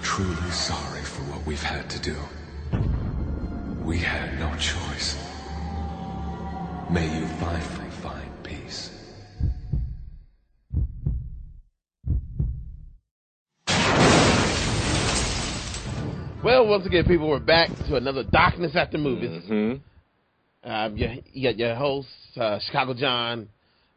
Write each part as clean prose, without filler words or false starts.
truly sorry for what we've had to do. We had no choice. May you finally find peace. Well, once again, people, we're back to another Darkness After Movies. Mm-hmm. You got your host, Chicago John.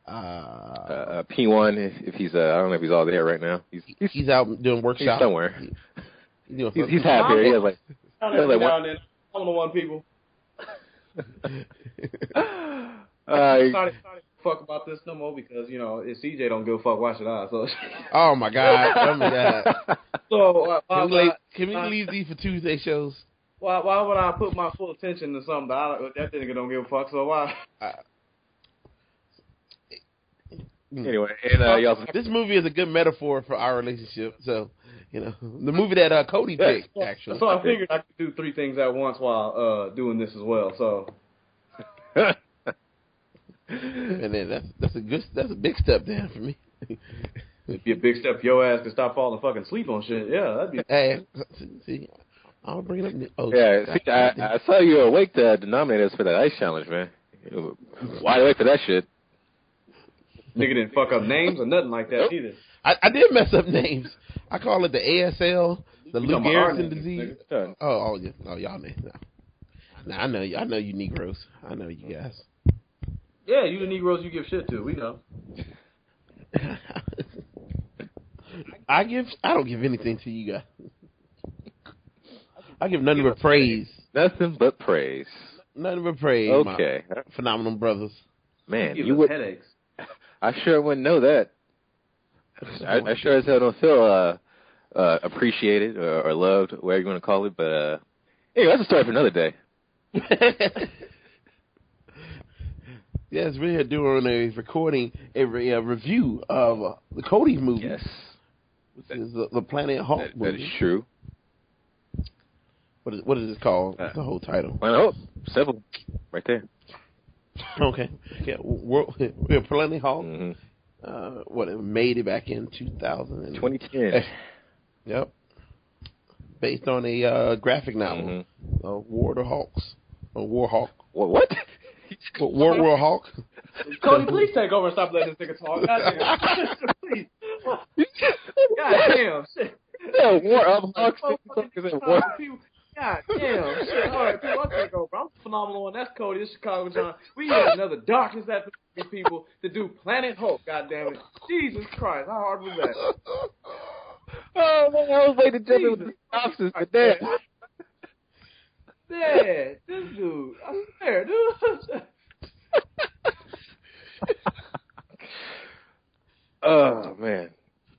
P1, if he's, I don't know if he's all there right now. He's out doing workshops. He's somewhere. He's happy. He has like, I'm the one people. Sorry, fuck about this no more because, you know, if CJ don't give a fuck, why should I? So. Oh my god. So can we leave these for Tuesday shows? Why would I put my full attention to something that nigga don't give a fuck? So why? Anyway, and this movie is a good metaphor for our relationship. So, you know, the movie that Cody picked, actually. So I figured I could do three things at once while doing this as well. So. And then that's a big step down for me. It'd be a big step for your ass to stop falling fucking asleep on shit. Yeah, that'd be. Hey, see, I'll bring it up. Oh, yeah, see, I saw you awake to nominate us for that ice challenge, man. Why wait for that shit? Nigga didn't fuck up names or nothing like that either. I did mess up names. I call it the ASL, the Lou Gehrig's disease. Yeah, y'all know. Now I know you Negroes. I know you guys. Yeah, you the Negroes you give shit to. We know. I don't give anything to you guys. I give nothing but praise. Nothing but praise. Nothing but praise. Okay. My phenomenal brothers. Man, you would headaches. I sure wouldn't know that. I sure as hell don't feel appreciated or loved, whatever you want to call it. But anyway, that's a story for another day. Yes, we're doing a recording, a review of the Cody movie. Yes. Which is the Planet Hulk movie. That is true. What is it called? The whole title. Planet Hulk. Simple. Right there. Okay. Yeah, we're Planet Hulk. Mm-hmm. It made it back in 2010. Yep. Based on a graphic novel, War of the Hawks. War Hawk. What? War Hawk. Cody, please take over and stop letting this nigga talk. Goddamn. Please. Goddamn. Shit. Yeah, War of Hawks. God damn. Shit. All right, people, I'll take over. I'm phenomenal, and that's Cody. This is Chicago John. We have another Darkness After these people to do Planet Hulk. Goddamn it. Jesus Christ. How hard was that? Oh, man, I was waiting to jump in with the synopsis, but damn. Yeah, this dude. I swear, dude. Oh, man.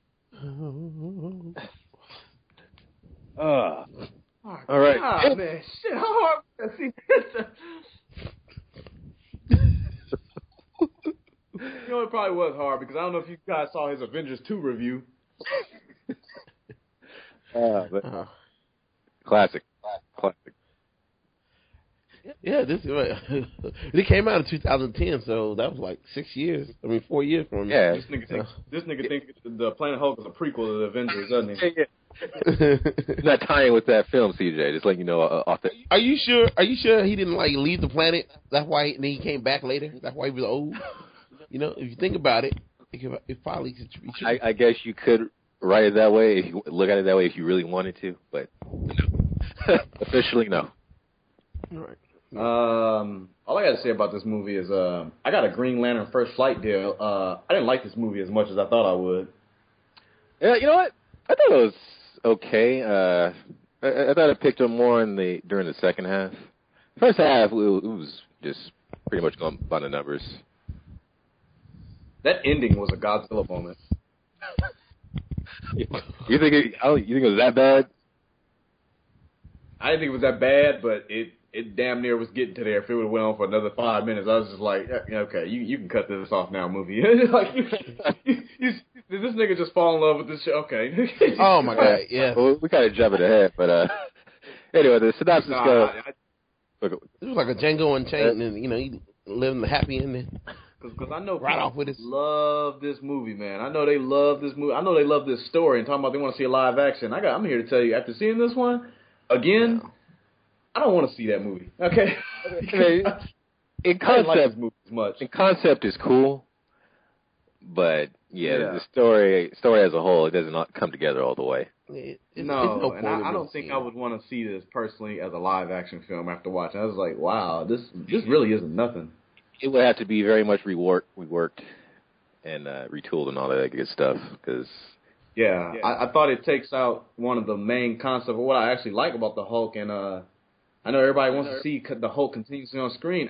All right. God, man. Shit, how hard was that? See, you know, it probably was hard because I don't know if you guys saw his Avengers 2 review. Classic. Yeah, it came out in 2010, so that was like 6 years. 4 years from me. Yeah. This nigga thinks the Planet Hulk is a prequel to the Avengers, doesn't he? It's not tying with that film, CJ. Just like you know, off the. Are you sure he didn't leave the planet? That's why then he came back later. That's why he was old. You know, if you think about it, it probably could be true. I guess you could write it that way if you look at it that way if you really wanted to, but no. Officially no. All right. All I got to say about this movie is I got a Green Lantern First Flight deal. I didn't like this movie as much as I thought I would. Yeah, you know what? I thought it was okay. I thought it picked up more during the second half. First half, it was just pretty much going by the numbers. That ending was a Godzilla moment. You think it was that bad? I didn't think it was that bad, but it damn near was getting to there. If it would have went on for another 5 minutes, I was just like, yeah, okay, you can cut this off now, movie. Like, did this nigga just fall in love with this shit? Okay. Oh my god, yeah. Well, we kind of jumping ahead, but anyway, the synopsis goes. It was like a Django Unchained, and you know, he living the happy ending. Because I know right people off with his love this movie, man. I know they love this movie. I know they love this story and talking about they want to see a live action. I'm here to tell you, after seeing this one again, I don't want to see that movie. Okay. In concept, I didn't like this movie as much. In concept is cool, but the story as a whole, it does not come together all the way. No, and I don't think I would want to see this personally as a live action film after watching. I was like, wow, this really isn't nothing. It would have to be very much reworked and retooled and all that good stuff. Cause, I thought it takes out one of the main concepts of what I actually like about the Hulk. And I know everybody wants to see the Hulk continuously on screen.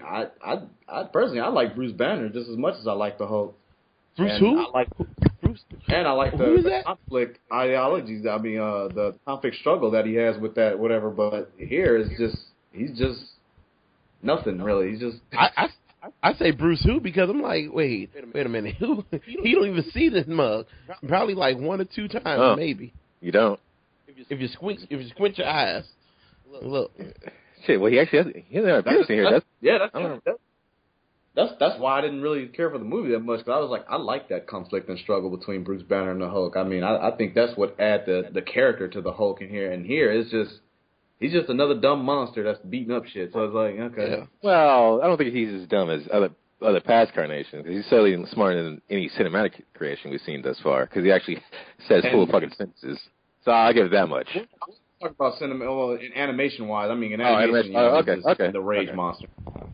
I personally, I like Bruce Banner just as much as I like the Hulk. Bruce who? I like Bruce. And I like the conflict ideologies. I mean, the conflict struggle that he has with that, whatever. But here is he's just nothing really. He's just. I say Bruce who because I'm like, wait a minute, who? You don't even see this mug. Probably like 1 or 2 times, maybe. You don't. If you squint your eyes, look. Shit. Well, he actually has appearance in here. That's why I didn't really care for the movie that much. Because I was like, I like that conflict and struggle between Bruce Banner and the Hulk. I mean, I think that's what add the character to the Hulk in here. And here it's just. He's just another dumb monster that's beating up shit. So I was like, okay. Yeah. Well, I don't think he's as dumb as other past carnations. He's certainly smarter than any cinematic creation we've seen thus far. Because he actually says full fucking sentences. So I'll give it that much. Talk about in animation-wise. I mean, in animation, okay. The Rage Monster.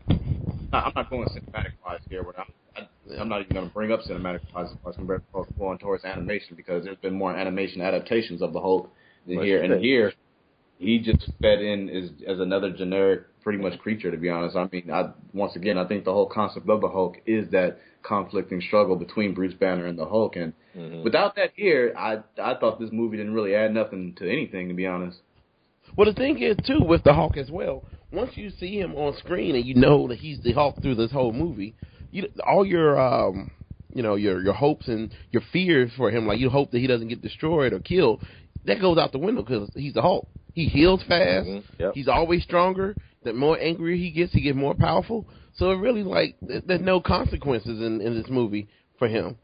I'm not going cinematic-wise here, but I'm not even going to bring up cinematic-wise compared to going towards animation because there's been more animation adaptations of the Hulk than here. And here, he just fed in as another generic, pretty much creature, to be honest. I mean, once again, I think the whole concept of the Hulk is that conflicting struggle between Bruce Banner and the Hulk. And without that here, I thought this movie didn't really add nothing to anything, to be honest. Well, the thing is, too, with the Hulk as well, once you see him on screen and you know that he's the Hulk through this whole movie, all your your hopes and your fears for him, like you hope that he doesn't get destroyed or killed, that goes out the window because he's the Hulk. He heals fast. Yep. He's always stronger. The more angry he gets more powerful. So it really, there's no consequences in this movie for him.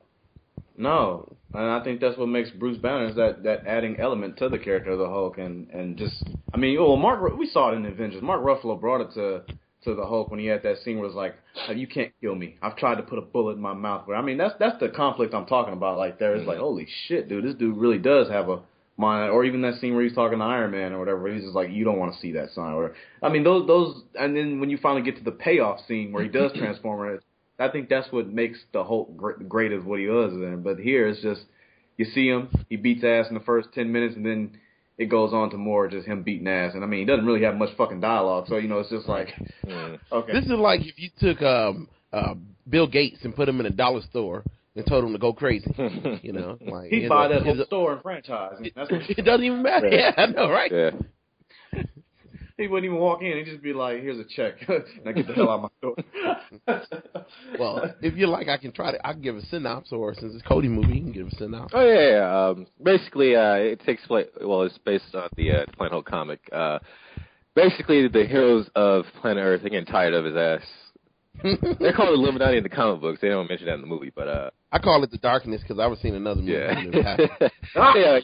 No. And I think that's what makes Bruce Banner is that adding element to the character of the Hulk. And just, I mean, we saw it in Avengers. Mark Ruffalo brought it to the Hulk when he had that scene where it's like, you can't kill me. I've tried to put a bullet in my mouth. But I mean, that's the conflict I'm talking about. Like, it's like, holy shit, dude, this dude really does have a mind. Or even that scene where he's talking to Iron Man or whatever. He's just like, you don't want to see that sign. Or I mean, those. And then when you finally get to the payoff scene where he does transform, I think that's what makes the Hulk great as what he was then. But here it's just you see him, he beats ass in the first 10 minutes, and then it goes on to more just him beating ass. And I mean, he doesn't really have much fucking dialogue, so it's just like, okay. This is like if you took Bill Gates and put him in a dollar store and told him to go crazy. Like he'd buy that whole store and franchise. That's what it doesn't even matter. Yeah, I know, right? Yeah. He wouldn't even walk in. He'd just be like, here's a check. And I get the hell out of my store. Well, if you like, I can give a synopsis, or since it's Cody movie, you can give a synopsis. Oh, yeah. Basically, it takes place, it's based on the Planet Hulk comic. Basically, the heroes of Planet Earth are getting tired of his ass. They're called Illuminati in the comic books. They don't mention that in the movie, but I call it the Darkness because I was seeing another movie. Yeah.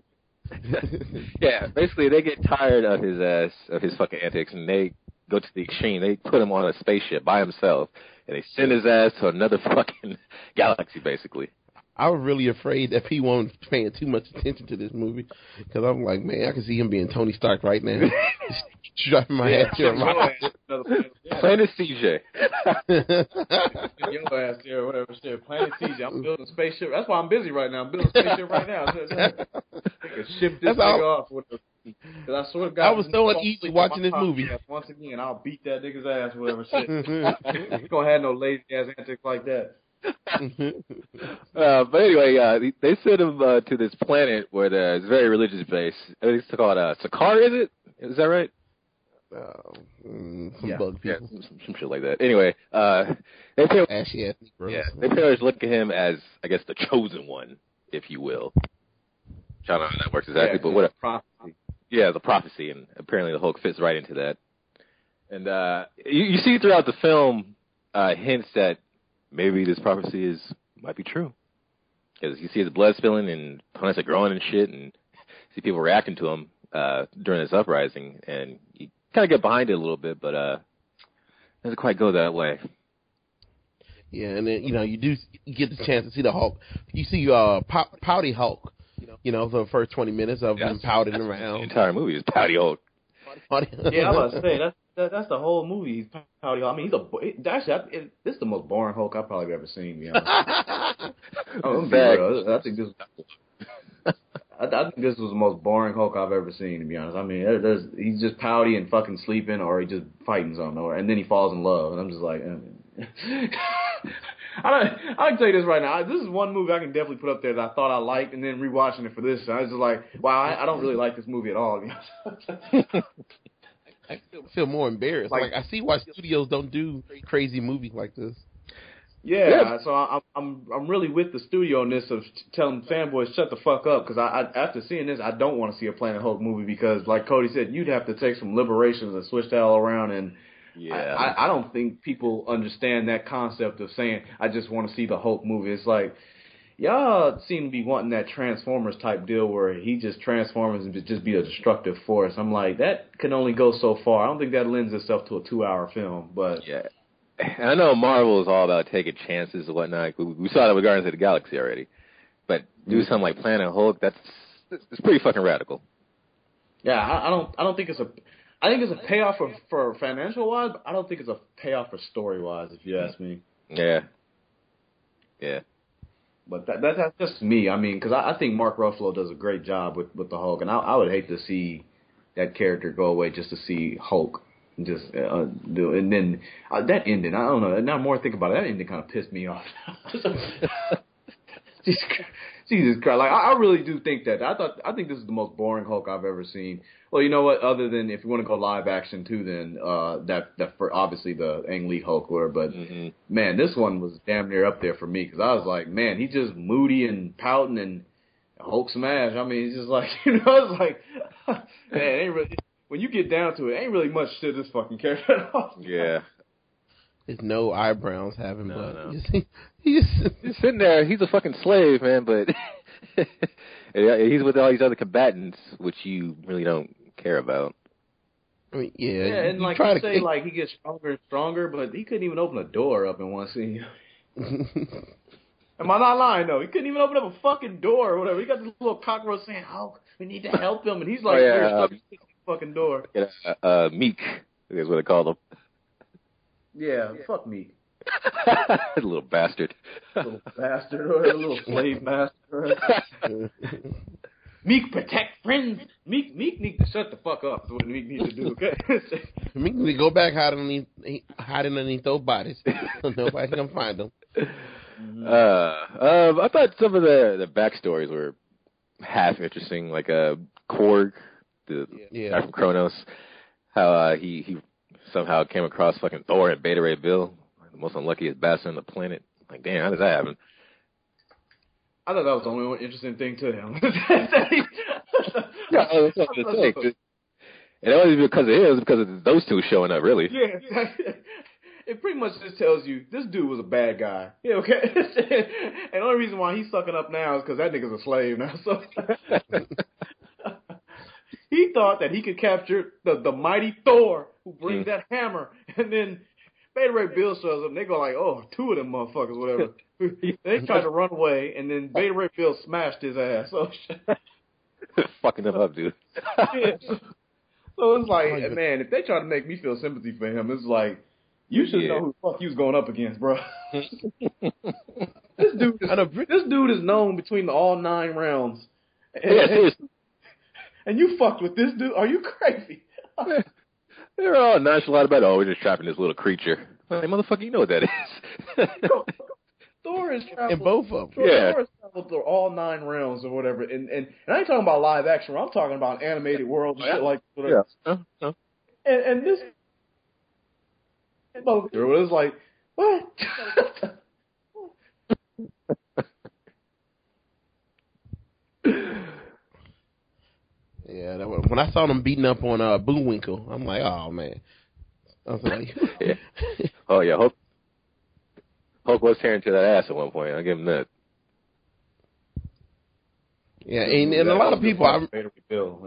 Yeah, basically they get tired of his ass, of his fucking antics, and they go to the extreme. They put him on a spaceship by himself, and they send his ass to another fucking galaxy, basically. I was really afraid that he wasn't paying too much attention to this movie, because I'm like, man, I can see him being Tony Stark right now. Driving my ass to Planet CJ. Your ass there, or whatever shit. Planet CJ. I'm building a spaceship. That's why I'm busy right now. I'm building a spaceship right now. Ship this nigga off with the. Cause I swear to God, I was so uneasy watching this movie. Once again, I'll beat that nigga's ass, whatever shit. You gonna have no lazy ass antics like that. But anyway, they sent him to this planet where it's very religious base. It's called Sakaar, is it? Is that right? Some bug people. Yeah, some shit like that. Anyway, they pretty much look at him as, I guess, the chosen one, if you will. I don't know how that works exactly, but what prophecy. Yeah, the prophecy, and apparently the Hulk fits right into that. And you see throughout the film hints that maybe this prophecy might be true. Because you see his blood spilling and planets are growing and shit, and see people reacting to him during this uprising, and you kind of get behind it a little bit, but it doesn't quite go that way. Yeah, and then you get the chance to see the Hulk. You see Pouty Hulk. For the first 20 minutes of him pouting around. The entire movie is Pouty Hulk. Yeah, I was about to say that's the whole movie. He's Pouty Hulk. I mean, this is the most boring Hulk I've probably ever seen. To be honest. I'm be real. I think this was the most boring Hulk I've ever seen. To be honest, I mean, he's just pouty and fucking sleeping, or he just fighting something, and then he falls in love, and I'm just like. I can tell you this right now. This is one movie I can definitely put up there that I thought I liked, and then rewatching it for this, I was just like, wow, I don't really like this movie at all. I feel more embarrassed. Like I see why studios don't do crazy movies like this. Yeah. So I'm really with the studio on this of telling fanboys shut the fuck up, because I after seeing this, I don't want to see a Planet Hulk movie, because like Cody said, you'd have to take some liberations and switch that all around, and I don't think people understand that concept of saying, I just want to see the Hulk movie. It's like, y'all seem to be wanting that Transformers type deal where he just transforms and just be a destructive force. I'm like, that can only go so far. I don't think that lends itself to a 2-hour film. But yeah, and I know Marvel is all about taking chances and whatnot. We saw that with Guardians of the Galaxy already. But do something like Planet Hulk, it's pretty fucking radical. Yeah, I don't think it's a... I think it's a payoff for financial wise, but I don't think it's a payoff for story wise, if you ask me. Yeah. But that's just me. I mean, because I think Mark Ruffalo does a great job with the Hulk, and I would hate to see that character go away just to see Hulk just do. And then that ending, I don't know. Now more I think about it, that ending kind of pissed me off. Jesus Christ! Like I really do think that. I think this is the most boring Hulk I've ever seen. Well, you know what? Other than if you want to go live action too, then that for obviously the Ang Lee Hulk were. But man, this one was damn near up there for me, because I was like, man, he's just moody and pouting and Hulk smash. I mean, it's just like it's like man, ain't really, when you get down to it, ain't really much to this fucking character at all. Yeah. There's no eyebrows having, no. He's sitting there. He's a fucking slave, man. But he's with all these other combatants, which you really don't care about. I mean, yeah, and like you say, like he gets stronger and stronger, but he couldn't even open a door up in one scene. Am I not lying though? He couldn't even open up a fucking door or whatever. He got this little cockroach saying, "Hulk, we need to help him," and he's like, "Stuck in the fucking door." Meek is what they call him. Yeah, fuck Meek. Little bastard. Little bastard, or a little slave master. Meek protect friends. Meek needs to shut the fuck up. That's what Meek needs to do. Okay. Meek needs to go back hiding underneath those bodies. Nobody can find them. I thought some of the backstories were half interesting, like Korg, the guy from Kronos, how he somehow came across fucking Thor and Beta Ray Bill, the most unluckiest bastard on the planet. Like, damn, how did that happen? I thought that was the only one interesting thing to him. Yeah, that's what I'm saying. And it wasn't because of him, it was because of those two showing up, really. Yeah, it pretty much just tells you this dude was a bad guy. Yeah, okay? And the only reason why he's sucking up now is because that nigga's a slave now. So he thought that he could capture the mighty Thor who brings that hammer, and then Beta Ray Bill shows up, and they go like, oh, 2 of them motherfuckers, whatever. They tried to run away, and then Beta Ray Bill smashed his ass. So fucking him up, dude. Yeah. So it's like, man, if they try to make me feel sympathy for him, it's like, you should know who the fuck you was going up against, bro. This dude is known between all 9 rounds. And you fucked with this dude? Are you crazy? They're all nonchalant about, we're just trapping this little creature. Like, motherfucker, you know what that is. Thor has traveled. And both of them. Thor has traveled through all 9 realms or whatever. And I ain't talking about live action. I'm talking about animated world and shit like whatever. Yeah. And this motherfucker was like, what? Yeah, when I saw them beating up on Bullwinkle, I'm like, oh man. I was like, Hulk was tearing to that ass at one point. I'll give him that. Yeah, and a lot of people. Bill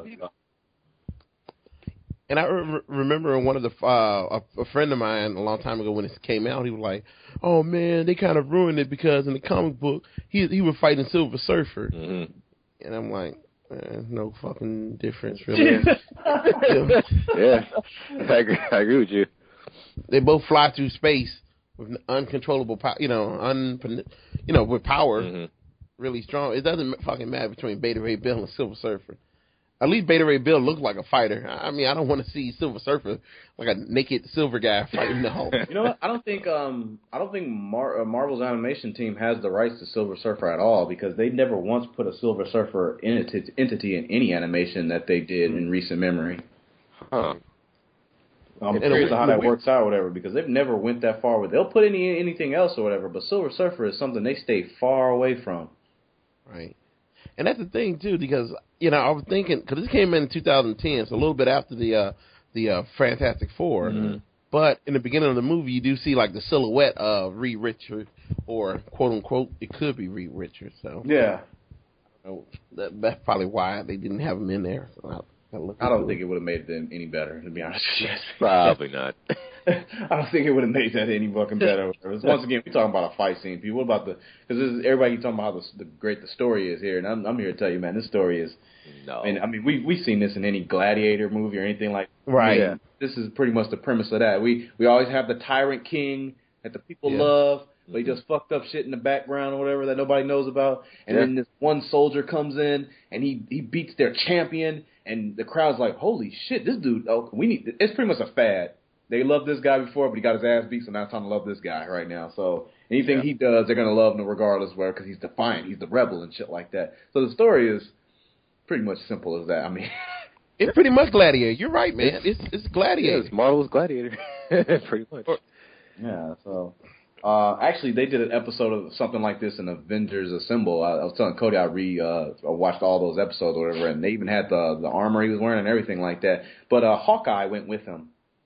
and I remember one of the a friend of mine a long time ago when it came out, he was like, "Oh man, they kind of ruined it because in the comic book he was fighting Silver Surfer," and I'm like, no fucking difference really. Yeah, I agree with you. They both fly through space with uncontrollable power, with power really strong. It doesn't fucking matter between Beta Ray Bill and Silver Surfer. At least Beta Ray Bill looked like a fighter. I mean, I don't want to see Silver Surfer like a naked silver guy fighting the Hulk. You know what? I don't think Marvel's animation team has the rights to Silver Surfer at all because they never once put a Silver Surfer entity in any animation that they did in recent memory. Huh. I'm curious how that works out or whatever because they've never went that far with. They'll put anything else or whatever, but Silver Surfer is something they stay far away from. Right. And that's the thing too, because I was thinking because this came in 2010, so a little bit after the Fantastic Four. But in the beginning of the movie, you do see like the silhouette of Reed Richards, or quote unquote, it could be Reed Richards. So yeah, that's probably why they didn't have him in there. So I don't think it would have made it any better, to be honest with you. Probably not. I don't think it would have made that any fucking better. Once again, we're talking about a fight scene. People, what about because everybody keeps talking about how great the story is here, and I'm here to tell you, man, this story is. No. And I mean, we've seen this in any Gladiator movie or anything like that. Right. Yeah. This is pretty much the premise of that. We always have the tyrant king that the people love, but he just fucked up shit in the background or whatever that nobody knows about. And then this one soldier comes in and he beats their champion, and the crowd's like, "Holy shit, this dude! Oh, it's pretty much a fad. They loved this guy before, but he got his ass beat, so now it's time to love this guy right now. So anything he does, they're gonna love him regardless, because he's defiant, he's the rebel and shit like that. So the story is pretty much simple as that. I mean, it's pretty much Gladiator. You're right, man. It's Gladiator. Yeah, it's Marvel's Gladiator, pretty much. Yeah. So actually, they did an episode of something like this in Avengers Assemble. I was telling Cody I watched all those episodes or whatever, and they even had the armor he was wearing and everything like that. But Hawkeye went with him.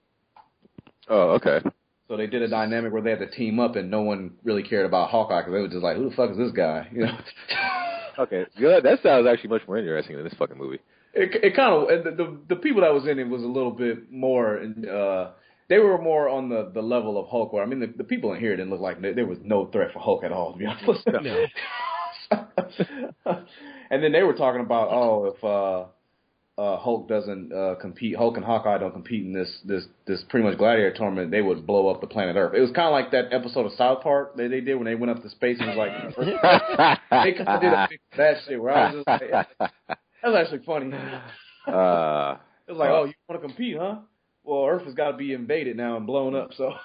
Oh, okay. So they did a dynamic where they had to team up, and no one really cared about Hawkeye because they were just like, "Who the fuck is this guy?" You know. Okay, good. That sounds actually much more interesting than this fucking movie. It kind of the people that was in it was a little bit more. They were more on the level of Hulk. Where I mean, the people in here didn't look like there was no threat for Hulk at all. To be honest. No. And then they were talking about if Hulk doesn't compete, Hulk and Hawkeye don't compete in this pretty much Gladiator tournament, they would blow up the planet Earth. It was kind of like that episode of South Park they did when they went up to space and was like, they kind of did that shit where I was just like, that was actually funny. It was like, oh, you want to compete, huh? Well, Earth has got to be invaded now and blown up, so.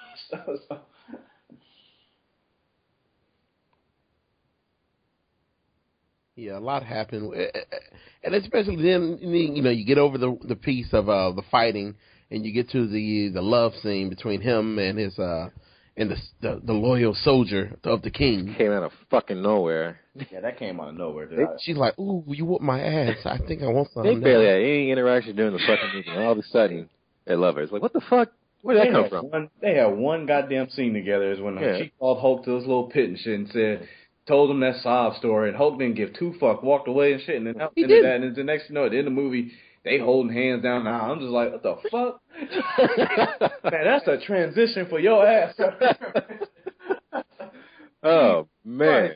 Yeah, a lot happened, and especially then you get over the piece of the fighting, and you get to the love scene between him and his and the loyal soldier of the king. Came out of fucking nowhere. Yeah, that came out of nowhere. She's like, "Ooh, you whooped my ass. I think I want some." They barely had any interaction during the fucking movie, and all of a sudden they love her. It's like, what the fuck? Where did that come from? They had one goddamn scene together. Is when she called Hulk to his little pit and shit and told him that sob story, and Hulk didn't give two fuck, walked away and shit, and then after that, and then the next at the end of the movie, they holding hands down. Now I'm just like, what the fuck? Man, that's a transition for your ass. Oh man,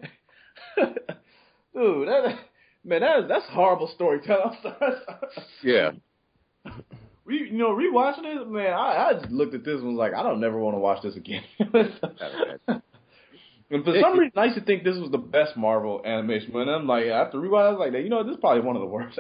dude, that's horrible storytelling. Yeah. Rewatching it, man, I just looked at this and was like, I don't never want to watch this again. And for some reason, I used to think this was the best Marvel animation. But I'm like, after rewatch, I was like, this is probably one of the worst.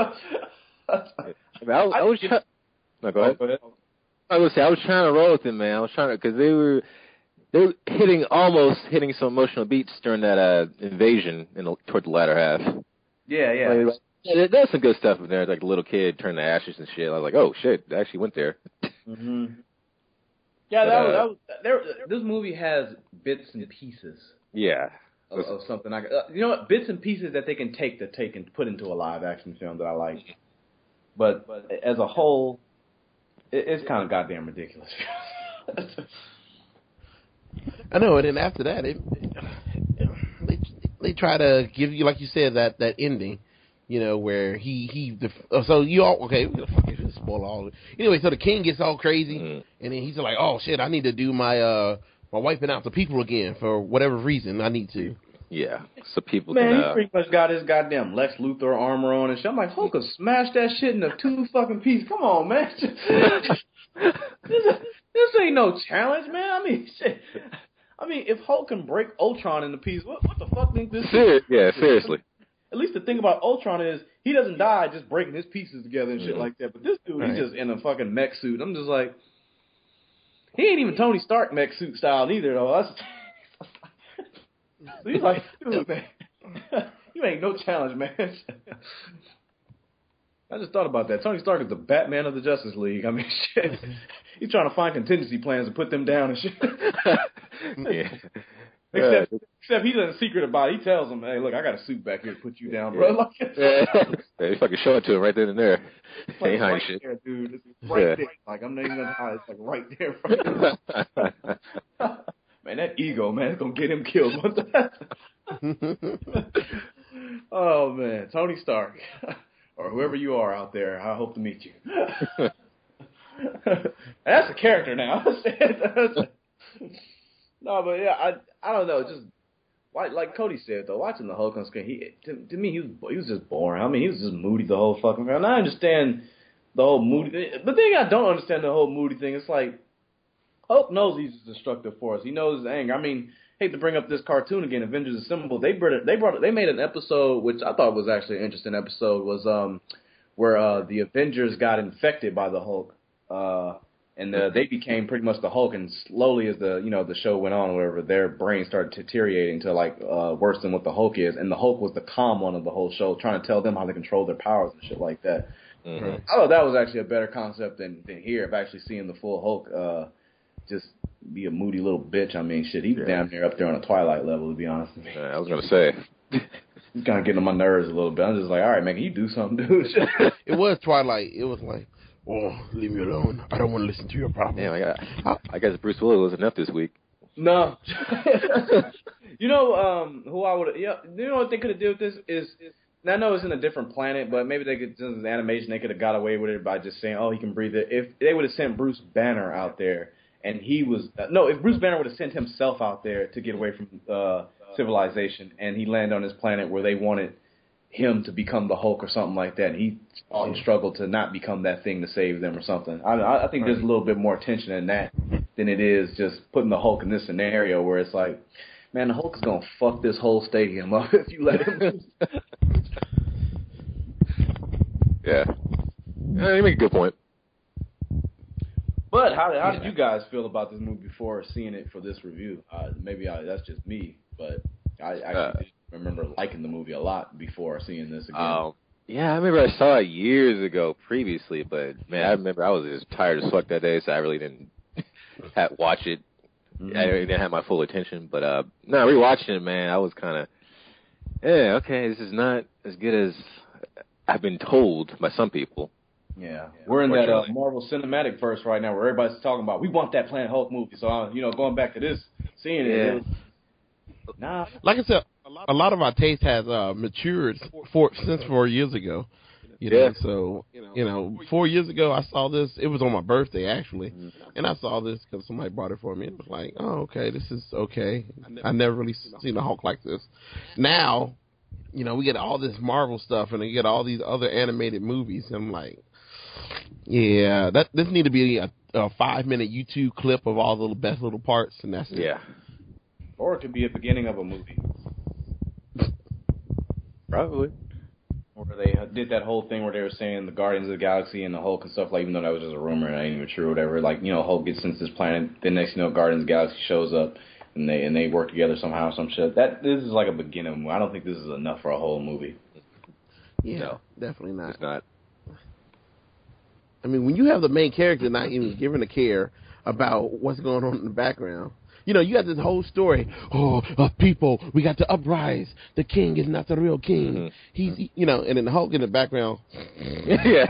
I was trying. No, go ahead. I was trying to roll with them, man. I was trying to because they were almost hitting some emotional beats during that invasion toward the latter half. Yeah. There's some good stuff in there, like the little kid turned to ashes and shit. I was like, oh shit, they actually went there. Mm-hmm. Yeah, this movie has bits and pieces. Yeah. Of something bits and pieces that they can take and put into a live action film that I like. But as a whole, it's kind of goddamn ridiculous. I know, and then after that, they try to give you, like you said, that ending, where so you all okay? We're gonna fucking spoil all of it. Anyway, so the king gets all crazy, and then he's like, "Oh shit, I need to do my wiping out the people again for whatever reason I need to." Yeah, so people Man, can. he pretty much got his goddamn Lex Luthor armor on and shit. I'm like, Hulk could smash that shit into 2 fucking pieces. Come on, man. This ain't no challenge, man. I mean, shit. I mean, if Hulk can break Ultron into pieces, what the fuck think this is? Yeah, seriously. At least the thing about Ultron is he doesn't die just breaking his pieces together and shit like that. But this dude, he's just in a fucking mech suit. I'm just like, he ain't even Tony Stark mech suit style either, though. So he's like, dude, man, you ain't no challenge, man. I just thought about that. Tony Stark is the Batman of the Justice League. I mean, shit. He's trying to find contingency plans and put them down and shit. Yeah. Except he doesn't secret about it. He tells them, hey, look, I got a suit back here to put you down, bro. Like, Yeah, you fucking show it to him right then and there. like Ain't hiding right shit. there, dude. It's right there. Like, I'm not even going to hide. It's like right there. Man, that ego, man, it's going to get him killed. Oh, man. Tony Stark. Or whoever you are out there, I hope to meet you. That's a character now. No, but yeah, I don't know. Just like Cody said though, watching the Hulk on screen, to me he was just boring. I mean, he was just moody the whole fucking time. And I understand the whole moody thing, but then I don't understand the whole moody thing. It's like Hulk knows he's a destructive force. He knows his anger. I mean, hate to bring up this cartoon again, Avengers Assemble. They made an episode which I thought was actually an interesting episode. Was where the Avengers got infected by the Hulk. And they became pretty much the Hulk, and slowly as the show went on, or whatever, their brains started deteriorating to like worse than what the Hulk is. And the Hulk was the calm one of the whole show, trying to tell them how to control their powers and shit like that. Mm-hmm. I thought that was actually a better concept than here of actually seeing the full Hulk just be a moody little bitch. I mean, shit, he was damn near up there on a Twilight level, to be honest with me. I was gonna say. He's kind of getting on my nerves a little bit. I'm just like, all right, man, can you do something, dude? It was Twilight. It was like, oh, leave me alone. I don't want to listen to your problems. Damn, I guess Bruce Willis was enough this week. No. Who I would, you know what they could have did with this is, I know it's in a different planet, but maybe they could, since it's animation, they could have got away with it by just saying, oh, he can breathe it. If they would have sent Bruce Banner out there, and if Bruce Banner would have sent himself out there to get away from civilization, and he landed on this planet where they wanted him to become the Hulk or something like that, and he struggled to not become that thing to save them or something. I think there's a little bit more tension in that than it is just putting the Hulk in this scenario where it's like, man, the Hulk is going to fuck this whole stadium up if you let him. Yeah, you make a good point. But how did you guys feel about this movie before seeing it for this review? Maybe that's just me, but I actually remember liking the movie a lot before seeing this again. Yeah, I remember I saw it years ago previously, but man, I remember I was just tired as fuck that day, so I really didn't watch it. Mm-hmm. I didn't have my full attention, but rewatching it, man, I was kind of, okay, this is not as good as I've been told by some people. Yeah, we're in that Marvel Cinematic verse right now where everybody's talking about, we want that Planet Hulk movie. So, going back to this, seeing it, like I said, a lot of our taste has matured since 4 years ago. So 4 years ago I saw this. It was on my birthday actually, and I saw this because somebody brought it for me. It was like, oh, okay, this is okay. I never really seen a Hulk like this. Now, we get all this Marvel stuff, and we get all these other animated movies. And I'm like, yeah, this need to be a 5-minute YouTube clip of all the best little parts, and that's it. Yeah. Or it could be a beginning of a movie. Probably. Or they did that whole thing where they were saying the Guardians of the Galaxy and the Hulk and stuff, like, even though that was just a rumor and that ain't even true or whatever. Like, Hulk gets sent to this planet, then next Guardians of the Galaxy shows up, and they work together somehow or some shit. This is like a beginning movie. I don't think this is enough for a whole movie. Yeah, no, definitely not. It's not. I mean, when you have the main character not even giving a care about what's going on in the background, you got this whole story. Oh, people, we got to uprise. The king is not the real king. Mm-hmm. He's, and then the Hulk in the background. Yeah.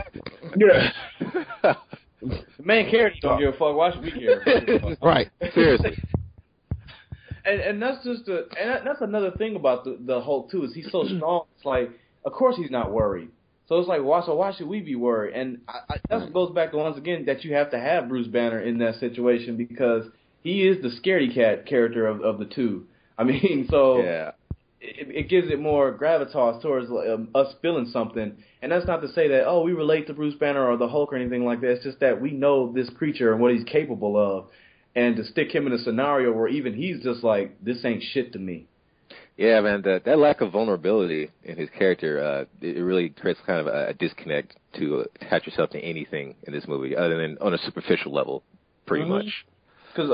The main character don't give a fuck. Why should we care? Right. Seriously. and that's just that's another thing about the Hulk too, is he's so strong. It's like, of course he's not worried. So it's like, why should we be worried? And that's what goes back to, once again, that you have to have Bruce Banner in that situation, because he is the scaredy cat character of the two. I mean, so Yeah. it gives it more gravitas towards us feeling something. And that's not to say that, we relate to Bruce Banner or the Hulk or anything like that. It's just that we know this creature and what he's capable of. And to stick him in a scenario where even he's just like, this ain't shit to me. Yeah, man, that lack of vulnerability in his character, it really creates kind of a disconnect to attach yourself to anything in this movie, other than on a superficial level, pretty much. Because,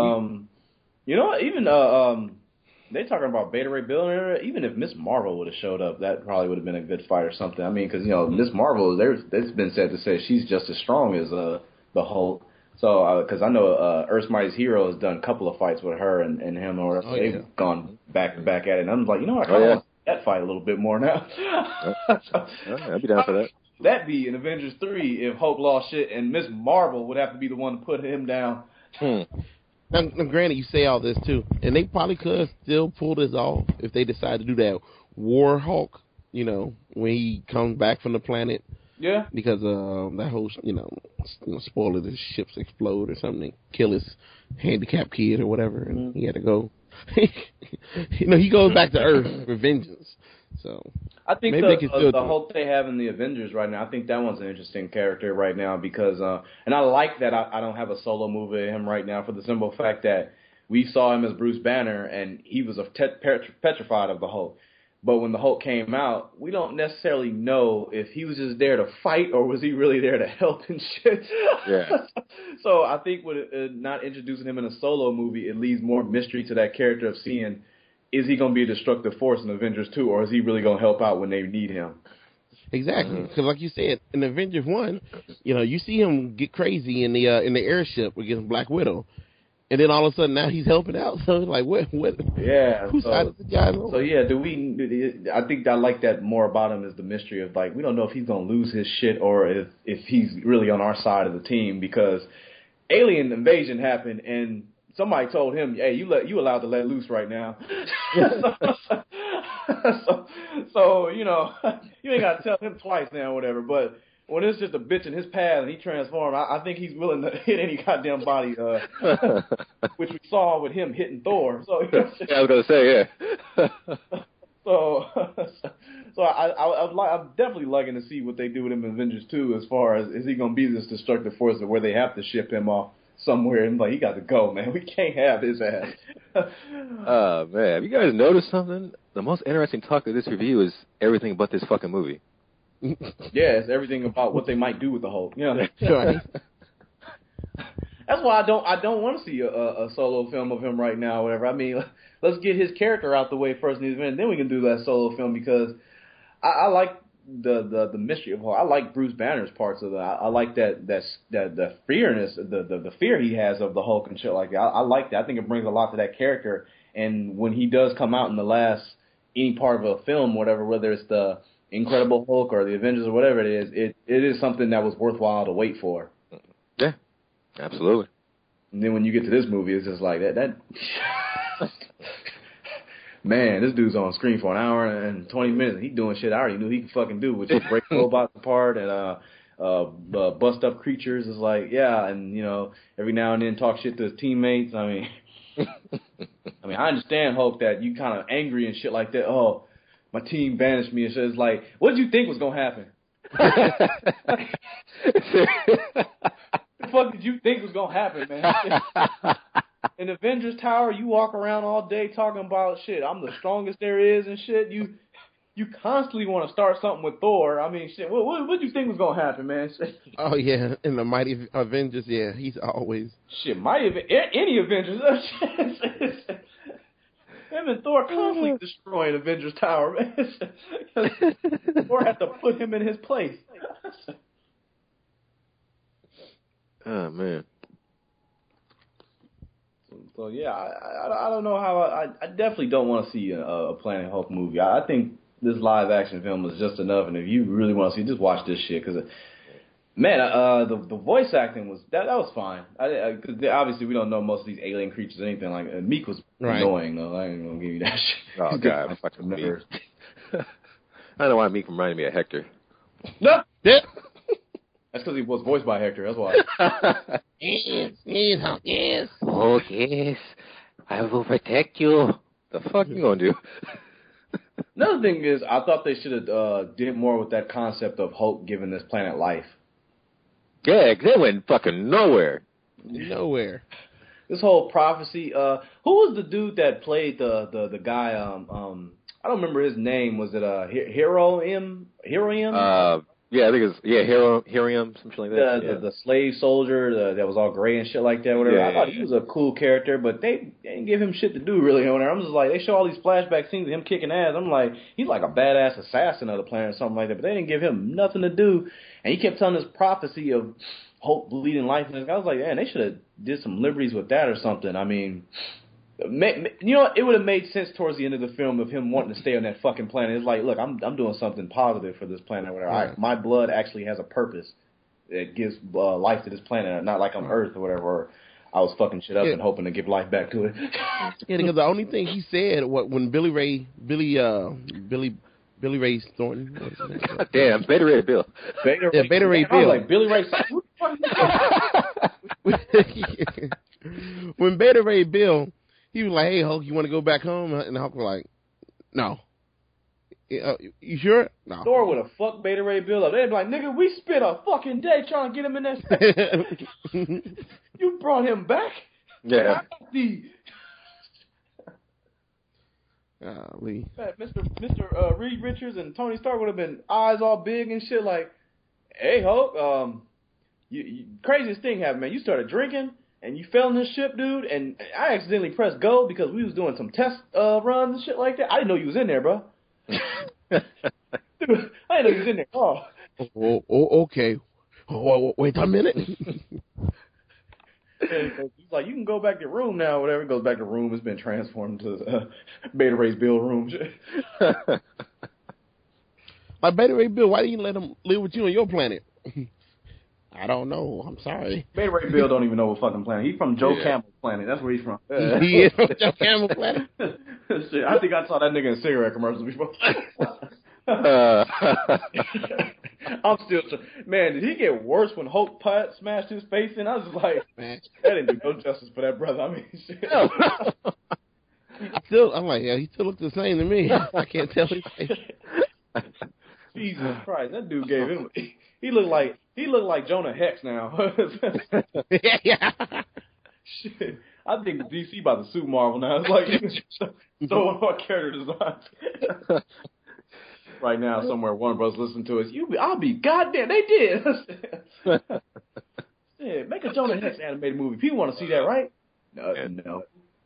you know, even they talking about Beta Ray Bill, and even if Miss Marvel would have showed up, that probably would have been a good fight or something. I mean, because, you know, Miss Marvel, it's been said to say she's just as strong as the Hulk. So, because I know Earth's Mightiest Hero has done a couple of fights with her and him, or they've gone back to back at it. And I'm like, you know, I kind of want to see that fight a little bit more now. I'd be down for that. That'd be in Avengers 3 if Hulk lost shit, and Miss Marvel would have to be the one to put him down. Now, granted, you say all this too, and they probably could still pull this off if they decide to do that War Hulk, you know, when he comes back from the planet. Yeah. Because that whole, spoiler, the ships explode or something, kill his handicapped kid or whatever, and he had to go. He goes back to Earth for vengeance. So I think maybe the Hulk they have in the Avengers right now, I think that one's an interesting character right now because, and I like that I don't have a solo movie of him right now for the simple fact that we saw him as Bruce Banner and he was petrified of the Hulk. But when the Hulk came out, we don't necessarily know if he was just there to fight or was he really there to help and shit. Yeah. So I think with not introducing him in a solo movie, it leaves more mystery to that character of seeing, is he going to be a destructive force in Avengers 2 or is he really going to help out when they need him? Exactly, because like you said, in Avengers 1, you see him get crazy in the airship against Black Widow. And then all of a sudden now he's helping out. So it's like, what? Yeah. Whose side is the guy on? So yeah, I think I like that more about him is the mystery of like, we don't know if he's going to lose his shit or if he's really on our side of the team because alien invasion happened and somebody told him, hey, you allowed to let loose right now. so, you ain't got to tell him twice now or whatever, but when it's just a bitch in his path and he transformed, I think he's willing to hit any goddamn body, which we saw with him hitting Thor. So I was gonna say, yeah. so I'm definitely liking to see what they do with him in Avengers 2 as far as is he gonna be this destructive force where they have to ship him off somewhere and like he got to go, man. We can't have his ass. Man, have you guys noticed something? The most interesting talk of this review is everything but this fucking movie. Yeah, it's everything about what they might do with the Hulk. Right. That's why I don't want to see a solo film of him right now or whatever. I mean, let's get his character out the way first and then we can do that solo film because I like the mystery of Hulk. I like Bruce Banner's parts of that. I like that the fearness, the fear he has of the Hulk and shit like that. I like that. I think it brings a lot to that character. And when he does come out in the last any part of a film, whatever, whether it's the Incredible Hulk or the Avengers or whatever it is, it is something that was worthwhile to wait for. Yeah, absolutely. And then when you get to this movie, it's just like that man, this dude's on screen for an hour and 20 minutes. He doing shit I already knew he could fucking do, which is break robots apart and bust up creatures. It's like, yeah, and every now and then talk shit to his teammates. I mean, I understand, Hulk, that you kind of angry and shit like that. Oh, my team banished me and shit. It's like, what did you think was gonna happen? The fuck did you think was gonna happen, man? In Avengers Tower, you walk around all day talking about shit. I'm the strongest there is and shit. You constantly want to start something with Thor. I mean, shit. What did you think was gonna happen, man? Oh yeah, in the Mighty Avengers, yeah, he's always shit. Any Avengers. Him and Thor constantly destroying Avengers Tower, man. Thor had to put him in his place. Oh man. So yeah, I don't know how I definitely don't want to see a Planet Hulk movie. I think this live action film is just enough, and if you really want to see, just watch this shit because Man, the voice acting was that was fine. Cause obviously we don't know most of these alien creatures or anything like. Meek was annoying though. I ain't gonna give you that shit. Oh god, I'm fucking Meek. I don't know why Meek reminded me of Hector. No, Yeah. that's because he was voiced by Hector. That's why. Yes. Oh yes, I will protect you. The fuck you gonna do? Another thing is, I thought they should have did more with that concept of Hulk giving this planet life. Yeah, they went fucking nowhere. Nowhere. This whole prophecy. Who was the dude that played the guy? I don't remember his name. Was it Hero-M? Yeah, I think it's Herium, something like that. The slave soldier that was all gray and shit like that. Whatever. Yeah, I thought he was a cool character, but they didn't give him shit to do really. I'm just like, they show all these flashback scenes of him kicking ass. I'm like, he's like a badass assassin of the planet or something like that. But they didn't give him nothing to do, and he kept telling this prophecy of hope, bleeding life. And I was like, man, they should have did some liberties with that or something. I mean. You know, it would have made sense towards the end of the film of him wanting to stay on that fucking planet. It's like, look, I'm doing something positive for this planet. Whatever. Right. My blood actually has a purpose that gives life to this planet, not like on Earth or whatever. Or I was fucking shit up and hoping to give life back to it. Yeah, because the only thing he said when Billy Ray Thornton. God damn, Beta Ray Bill. Beta Ray I Bill. was like, Billy Ray. Who the fuck is this? When Beta Ray Bill, he was like, "Hey Hulk, you want to go back home?" And Hulk was like, "No." You sure? No. Thor would have fucked Beta Ray Bill up. They'd be like, "Nigga, we spent a fucking day trying to get him in that space. You brought him back." Yeah. Mr. Reed Richards and Tony Stark would have been eyes all big and shit like, "Hey Hulk, craziest thing happened, man. You started drinking and you fell in this ship, dude, and I accidentally pressed go because we was doing some test runs and shit like that. I didn't know you was in there, bro. Dude, I didn't know you was in there. Oh, okay. Wait a minute." He's like, "You can go back to your room now." Whatever. He goes back to the room. It's been transformed to Beta Ray Bill room. Like, Beta Ray Bill, why didn't you let him live with you on your planet? I don't know. I'm sorry. Beta Ray Bill don't even know what fucking planet. He's from Joe Campbell's planet. That's where he's from. He is from Joe Campbell's planet. Shit, I think I saw that nigga in cigarette commercials before. I'm still, man. Did he get worse when Hulk smashed his face in? I was just like, man, that didn't do no justice for that brother. I mean, shit. I'm like, yeah, he still looks the same to me. I can't tell his face. Jesus Christ, that dude gave him. He looked like Jonah Hex now. Yeah. Shit, I think DC about to sue Marvel now. It's like throwing our character designs. Right now, somewhere Warner Bros. Listening to us. I'll be goddamn. They did. Shit, make a Jonah Hex animated movie. People want to see that, right? No.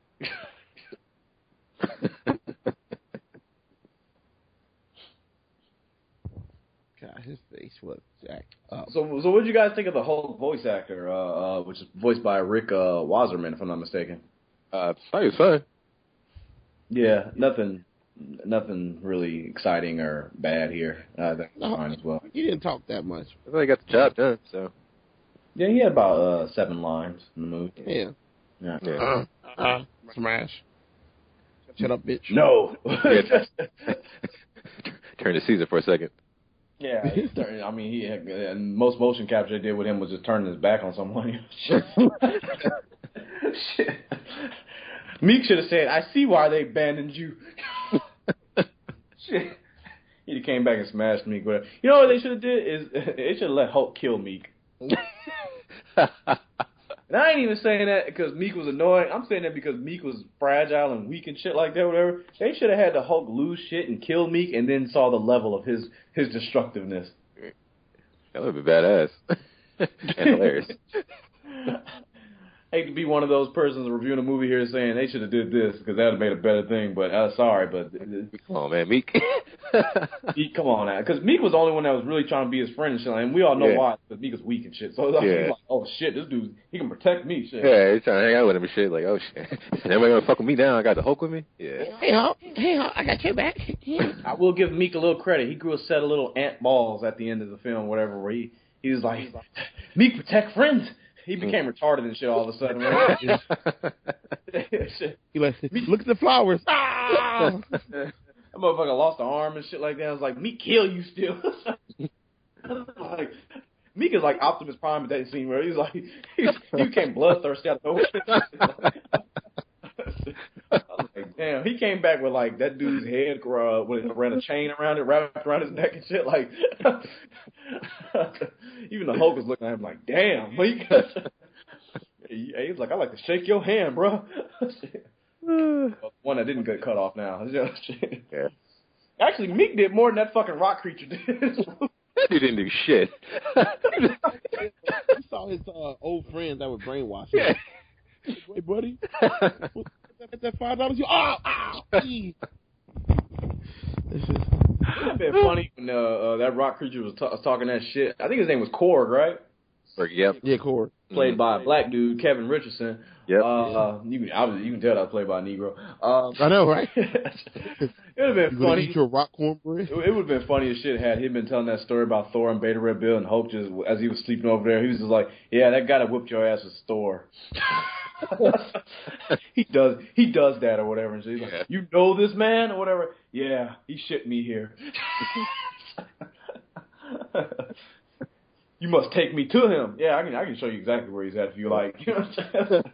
God, his face was jacked up. So what did you guys think of the Hulk voice actor, which is voiced by Rick Wasserman, if I'm not mistaken? I thought he was fun. Yeah, nothing really exciting or bad here. That's fine as well. You didn't talk that much. I thought he got the job done, so. Yeah, he had about 7 lines in the movie. Yeah. Smash. Shut up, bitch. No. Turn to Caesar for a second. Yeah, I mean, he had, and most motion capture they did with him was just turning his back on someone. Shit. Meek should have said, "I see why they abandoned you." Shit. He came back and smashed Meek. But you know what they should have did is they should have let Hulk kill Meek. And I ain't even saying that because Meek was annoying. I'm saying that because Meek was fragile and weak and shit like that, whatever. They should have had the Hulk lose shit and kill Meek and then saw the level of his destructiveness. That would be badass. And hilarious. I hate to be one of those persons reviewing a movie here saying they should have did this because that would have made a better thing, but sorry, but... Come on, man, Meek. Meek, come on now. Because Meek was the only one that was really trying to be his friend and shit, and we all know why, because Meek is weak and shit. So I was like, oh shit, this dude, he can protect me, shit. Yeah, he's trying to hang out with him and shit, like, oh shit. Everybody gonna fuck with me now? I got the Hulk with me? Yeah. Hey, Hulk, I got your back. I will give Meek a little credit. He grew a set of little ant balls at the end of the film, whatever, where he he was like, Meek protect friends. He became retarded and shit all of a sudden. Right? He like, look at the flowers. Ah! That motherfucker lost an arm and shit like that. I was like, Meek kill you still. Like, Meek is like Optimus Prime in that scene where he's like, he became bloodthirsty out of nowhere. I was like, damn, he came back with like that dude's head ran a chain around it, wrapped around his neck and shit. Like, even the Hulk was looking at him like, damn. He's like, I like to shake your hand, bro. One that didn't get cut off now. Yeah. Actually, Meek did more than that fucking rock creature did. That dude didn't do shit. He saw his old friends that were brainwashed him. Yeah. Hey, buddy. Get that $5. You ow. It would have been funny when that rock creature was talking that shit. I think his name was Korg, right? Yep. Yeah, Cord. Played by a black dude, Kevin Richardson. Yep. You can tell that was played by a Negro. I know, right? It would have been funny. Eat your rock cornbread? It would have been funny as shit had he been telling that story about Thor and Beta Red Bill and Hulk just as he was sleeping over there. He was just like, yeah, that guy that whooped your ass was Thor. he does that or whatever. And so he's like, you know this man or whatever? Yeah, he shipped me here. You must take me to him. Yeah, I can show you exactly where he's at if you like. You know what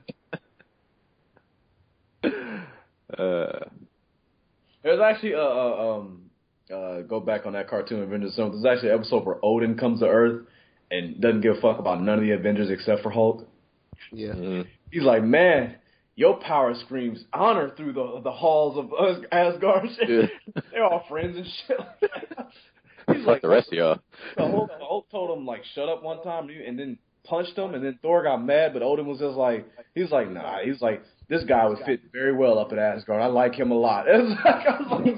I'm saying? There's actually go back on that cartoon Avengers. There's actually an episode where Odin comes to Earth and doesn't give a fuck about none of the Avengers except for Hulk. Yeah. Mm-hmm. He's like, man, your power screams honor through the halls of Asgard. Yeah. They're all friends and shit like that. He's Like the rest of y'all. The Hulk told him like shut up one time and then punched him, and then Thor got mad, but Odin was just like, he was like, nah, he's like, this guy would fit very well up at Asgard. I like him a lot. I was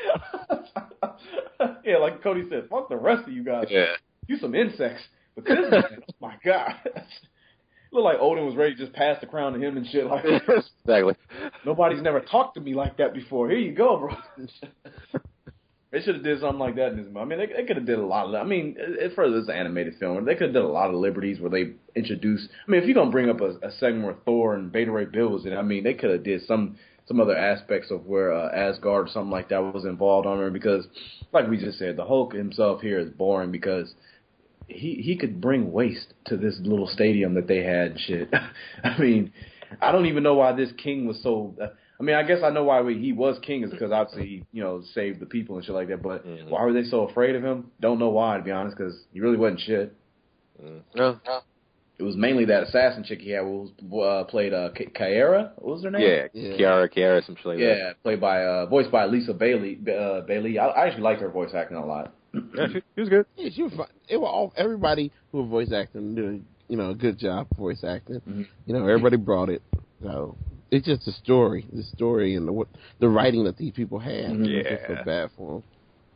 like, yeah, like Cody said, fuck the rest of you guys. Yeah. You some insects, but this man, oh my god. Looked like Odin was ready to just pass the crown to him and shit. Like, Exactly. nobody's never talked to me like that before. Here you go, bro. They should have did something like that in this movie. I mean, they could have did a lot of. I mean, as far as this animated film, they could have did a lot of liberties where they introduced. I mean, if you're gonna bring up a segment where Thor and Beta Ray Bill was in it, I mean, they could have did some other aspects of where Asgard or something like that was involved on there, because, like we just said, the Hulk himself here is boring because he could bring waste to this little stadium that they had and shit. I mean, I don't even know why this king was so. I mean, I guess I know why he was king is because obviously he, saved the people and shit like that. But why were they so afraid of him? Don't know why, to be honest, because he really wasn't shit. No. It was mainly that assassin chick he had who played Kiara. What was her name? Yeah. Kiara, some shit like that. Yeah, played by voiced by Lisa Bailey. I actually liked her voice acting a lot. Yeah, she was good. Yeah, she was fine. It was everybody who was voice acting did a good job voice acting. Mm-hmm. Everybody brought it. So it's just the story and the writing that these people had. Yeah. I just feel bad for them.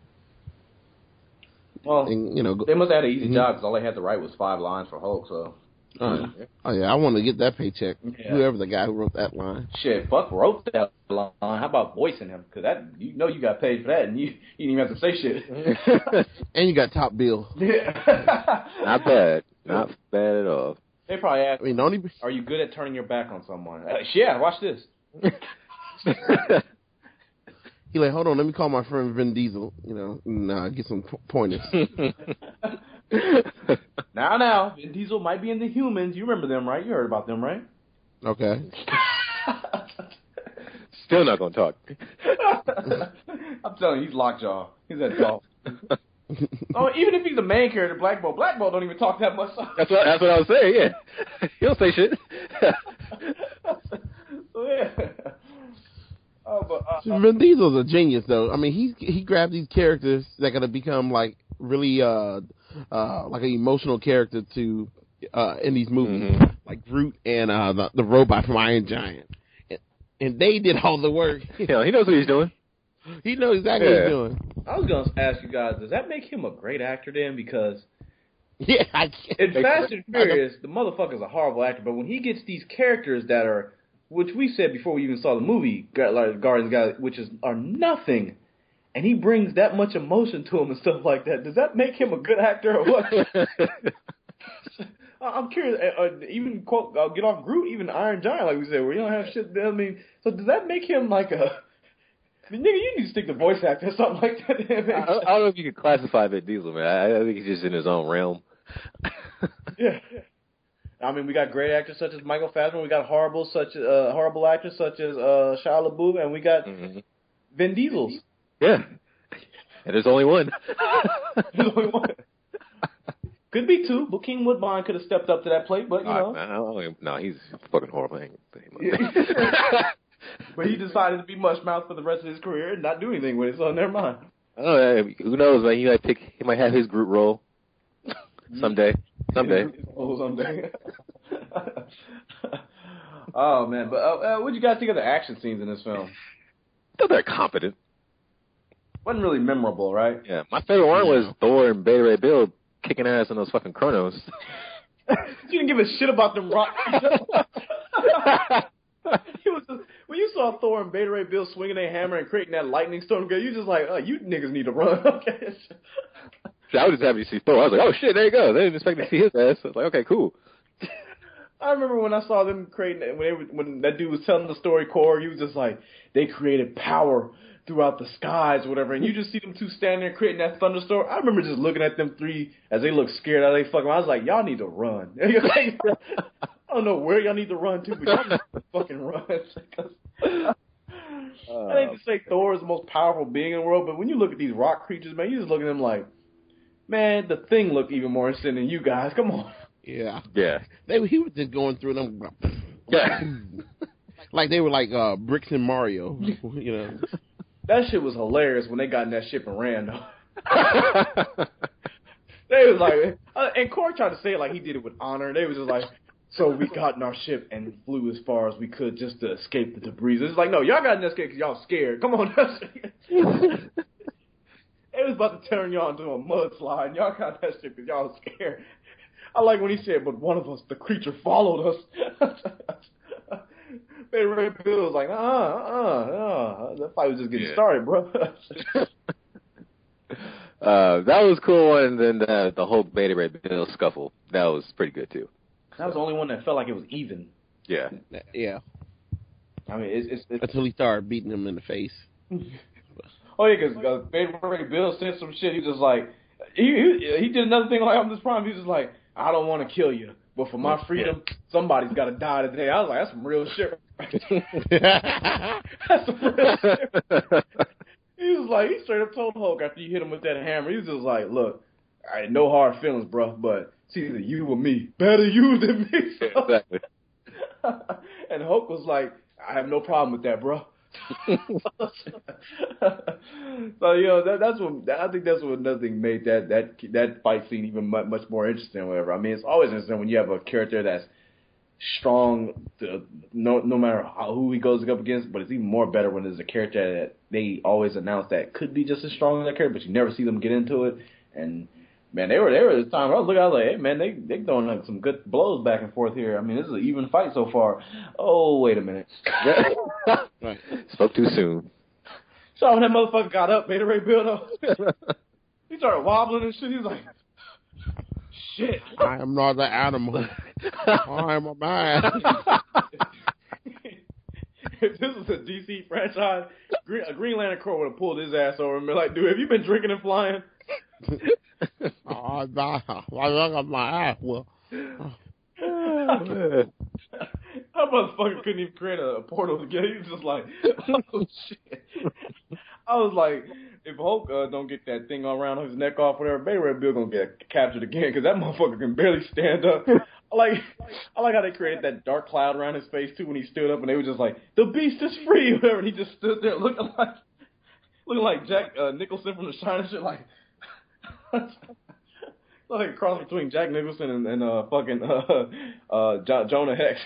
Well, and, they must have had an easy job because all they had to write was 5 lines for Hulk. So. Oh yeah, I want to get that paycheck. Yeah. Whoever the guy who wrote that line. Shit, Buck wrote that line. How about voicing him? Because that you got paid for that, and you didn't even have to say shit. And you got top bill. Yeah. Not bad. Not bad at all. They probably asked, I mean, don't even. are you good at turning your back on someone? Yeah, watch this. He like, hold on, let me call my friend Vin Diesel, and get some pointers. Now, Vin Diesel might be in the Humans. You remember them, right? You heard about them, right? Okay. Still not gonna talk. I'm telling you, he's lockjaw. He's that jaw. Oh, even if he's the main character, Black Bolt don't even talk that much. That's what I was saying. Yeah, he don't say shit. So, yeah. Oh, but Vin Diesel's a genius, though. I mean, he grabbed these characters that gonna become like really like an emotional character to in these movies, like Groot and the robot from Iron Giant, and they did all the work. Yeah, he knows what he's doing. He knows exactly what he's doing. I was gonna ask you guys, does that make him a great actor then? Because yeah, I can't. in Fast and Furious, the motherfucker's a horrible actor, but when he gets these characters that are, which we said before we even saw the movie, like Guardians, which are nothing, and he brings that much emotion to him and stuff like that. Does that make him a good actor or what? I'm curious. Even quote, get off Groot, even Iron Giant, like we said, where you don't have shit. I mean, so does that make him like a? I mean, nigga, you need to stick to voice actor or something like that. I don't know if you can classify Vin Diesel, man. I think he's just in his own realm. Yeah. I mean, we got great actors such as Michael Fassbender. We got horrible actors such as Shia LaBeouf, and we got Vin Diesel. Yeah, and there's only one. There's only one. Could be two. Bokeem Woodbine could have stepped up to that plate, but you know. No, he's fucking horrible. But he decided to be mushmouth for the rest of his career and not do anything with it. So never mind. I don't know. Who knows, man? He might have his Groot role someday. Someday. Oh man, but what did you guys think of the action scenes in this film? I thought they're competent. Wasn't really memorable, right? Yeah, my favorite one was Thor and Beta Ray Bill kicking ass in those fucking Chronos. You didn't give a shit about them rock. When you saw Thor and Beta Ray Bill swinging their hammer and creating that lightning storm, you just like, oh, you niggas need to run. Okay. So I was just happy to see Thor. I was like, oh shit, there you go. They didn't expect to see his ass. I was like, okay, cool. I remember when I saw them creating when that dude was telling the story, Korg, he was just like, they created power throughout the skies or whatever, and you just see them two standing there creating that thunderstorm. I remember just looking at them three as they look scared out of they fucking. I was like, y'all need to run. I don't know where y'all need to run to, but y'all need to fucking run. I hate to say Thor is the most powerful being in the world, but when you look at these rock creatures, man, you just look at them like, man, the Thing looked even more interesting than you guys. Come on. Yeah. Yeah. He was just going through them. Yeah. Like they were like bricks in Mario, you know. That shit was hilarious when they got in that ship and ran, though. They was like, and Korg tried to say it like he did it with honor. They was just like, so we got in our ship and flew as far as we could just to escape the debris. It's like, no, y'all got in that ship because y'all scared. Come on. It was about to turn y'all into a mudslide, and y'all got that shit because y'all scared. I like when he said, but one of us, the creature, followed us. Ray Bill was like, that fight was just getting started, bro. That was cool, and then the Hulk Beta Ray Bill scuffle, that was pretty good too. That was the only one that felt like it was even. Yeah. Yeah. I mean, it's until he started beating him in the face. Oh yeah, because Beta Ray Bill said some shit. He just like he did another thing like Optimus Prime. He was just like, I don't want to kill you, but for my freedom, somebody's got to die today. I was like, that's some real shit. That's some real shit. He was like, he straight up told Hulk after you hit him with that hammer. He was just like, look, I had no hard feelings, bro, but it's either you or me. Better you than me. So. Exactly. And Hulk was like, I have no problem with that, bro. So I think that's what another thing made that fight scene even much more interesting. Or whatever. I mean, it's always interesting when you have a character that's strong, no matter who he goes up against. But it's even more better when there's a character that they always announce that could be just as strong as that character, but you never see them get into it. And man, they were there at the time. I was like, hey man, they throwing like some good blows back and forth here. I mean, this is an even fight so far. Oh, wait a minute. Right. Spoke too soon. So when that motherfucker got up, Beta Ray Bill, though, he started wobbling and shit. He was like, shit. I am not an animal. I am a man. If this was a DC franchise, a Green Lantern Corps would have pulled his ass over and been like, dude, have you been drinking and flying? I look at my ass. Well, that motherfucker couldn't even create a portal together. He was just like, oh shit. I was like, if Hulk don't get that thing around his neck off, whatever, Beta Ray Bill gonna get captured again because that motherfucker can barely stand up. I like how they created that dark cloud around his face too when he stood up, and they were just like, the beast is free, whatever. And he just stood there looking like Jack Nicholson from The Shining, shit like. Like a cross between Jack Nicholson and fucking Jonah Hex.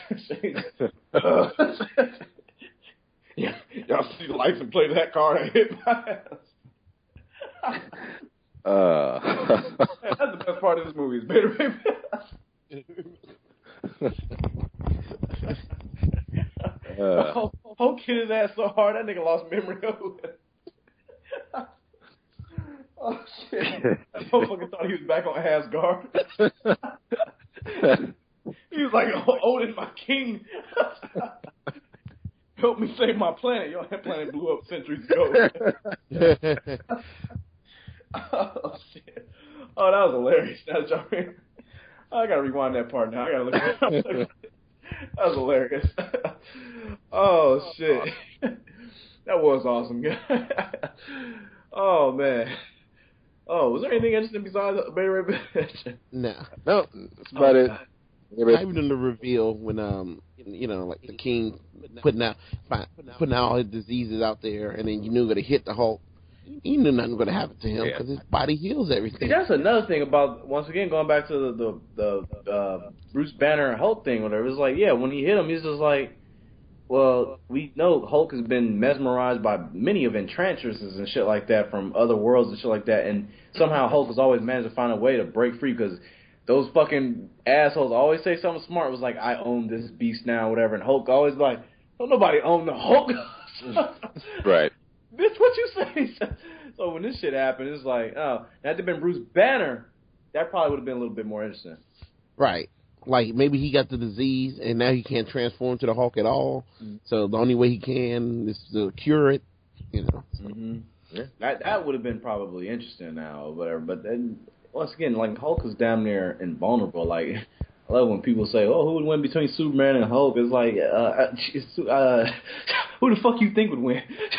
Yeah, y'all see the license plate of that car that hit my ass. That's the best part of this movie is Beta Ray Bill. Hulk hit his ass so hard that nigga lost memory of it. That motherfucker thought he was back on Asgard. He was like, Odin, my king. Help me save my planet. Yo, that planet blew up centuries ago. Oh, shit. Oh, that was hilarious. I gotta rewind that part now. I gotta look at that. That was hilarious. Oh, shit. That was awesome. Oh, man. Oh, was there anything interesting besides Beta Ray Bill? Nah. No, that's about it. Even in the reveal when like the king putting out all his diseases out there, and then you knew going to hit the Hulk. You knew nothing was going to happen to him because his body heals everything. See, that's another thing about, once again, going back to the Bruce Banner and Hulk thing, whatever. It's like, yeah, when he hit him, he's just like, well, we know Hulk has been mesmerized by many of enchantresses and shit like that from other worlds and shit like that, and somehow Hulk has always managed to find a way to break free because those fucking assholes always say something smart. It was like, I own this beast now, whatever, and Hulk always like, don't nobody own the Hulk. Right. Bitch, what you say? So when this shit happened, it's like, oh, had it been Bruce Banner, that probably would have been a little bit more interesting. Right. Like, maybe he got the disease, and now he can't transform to the Hulk at all. Mm-hmm. So the only way he can is to cure it, So. Mm-hmm. Yeah. That would have been probably interesting now, or whatever. But then, once again, like, Hulk is damn near invulnerable. Like, I love when people say, oh, who would win between Superman and Hulk? It's like, who the fuck you think would win?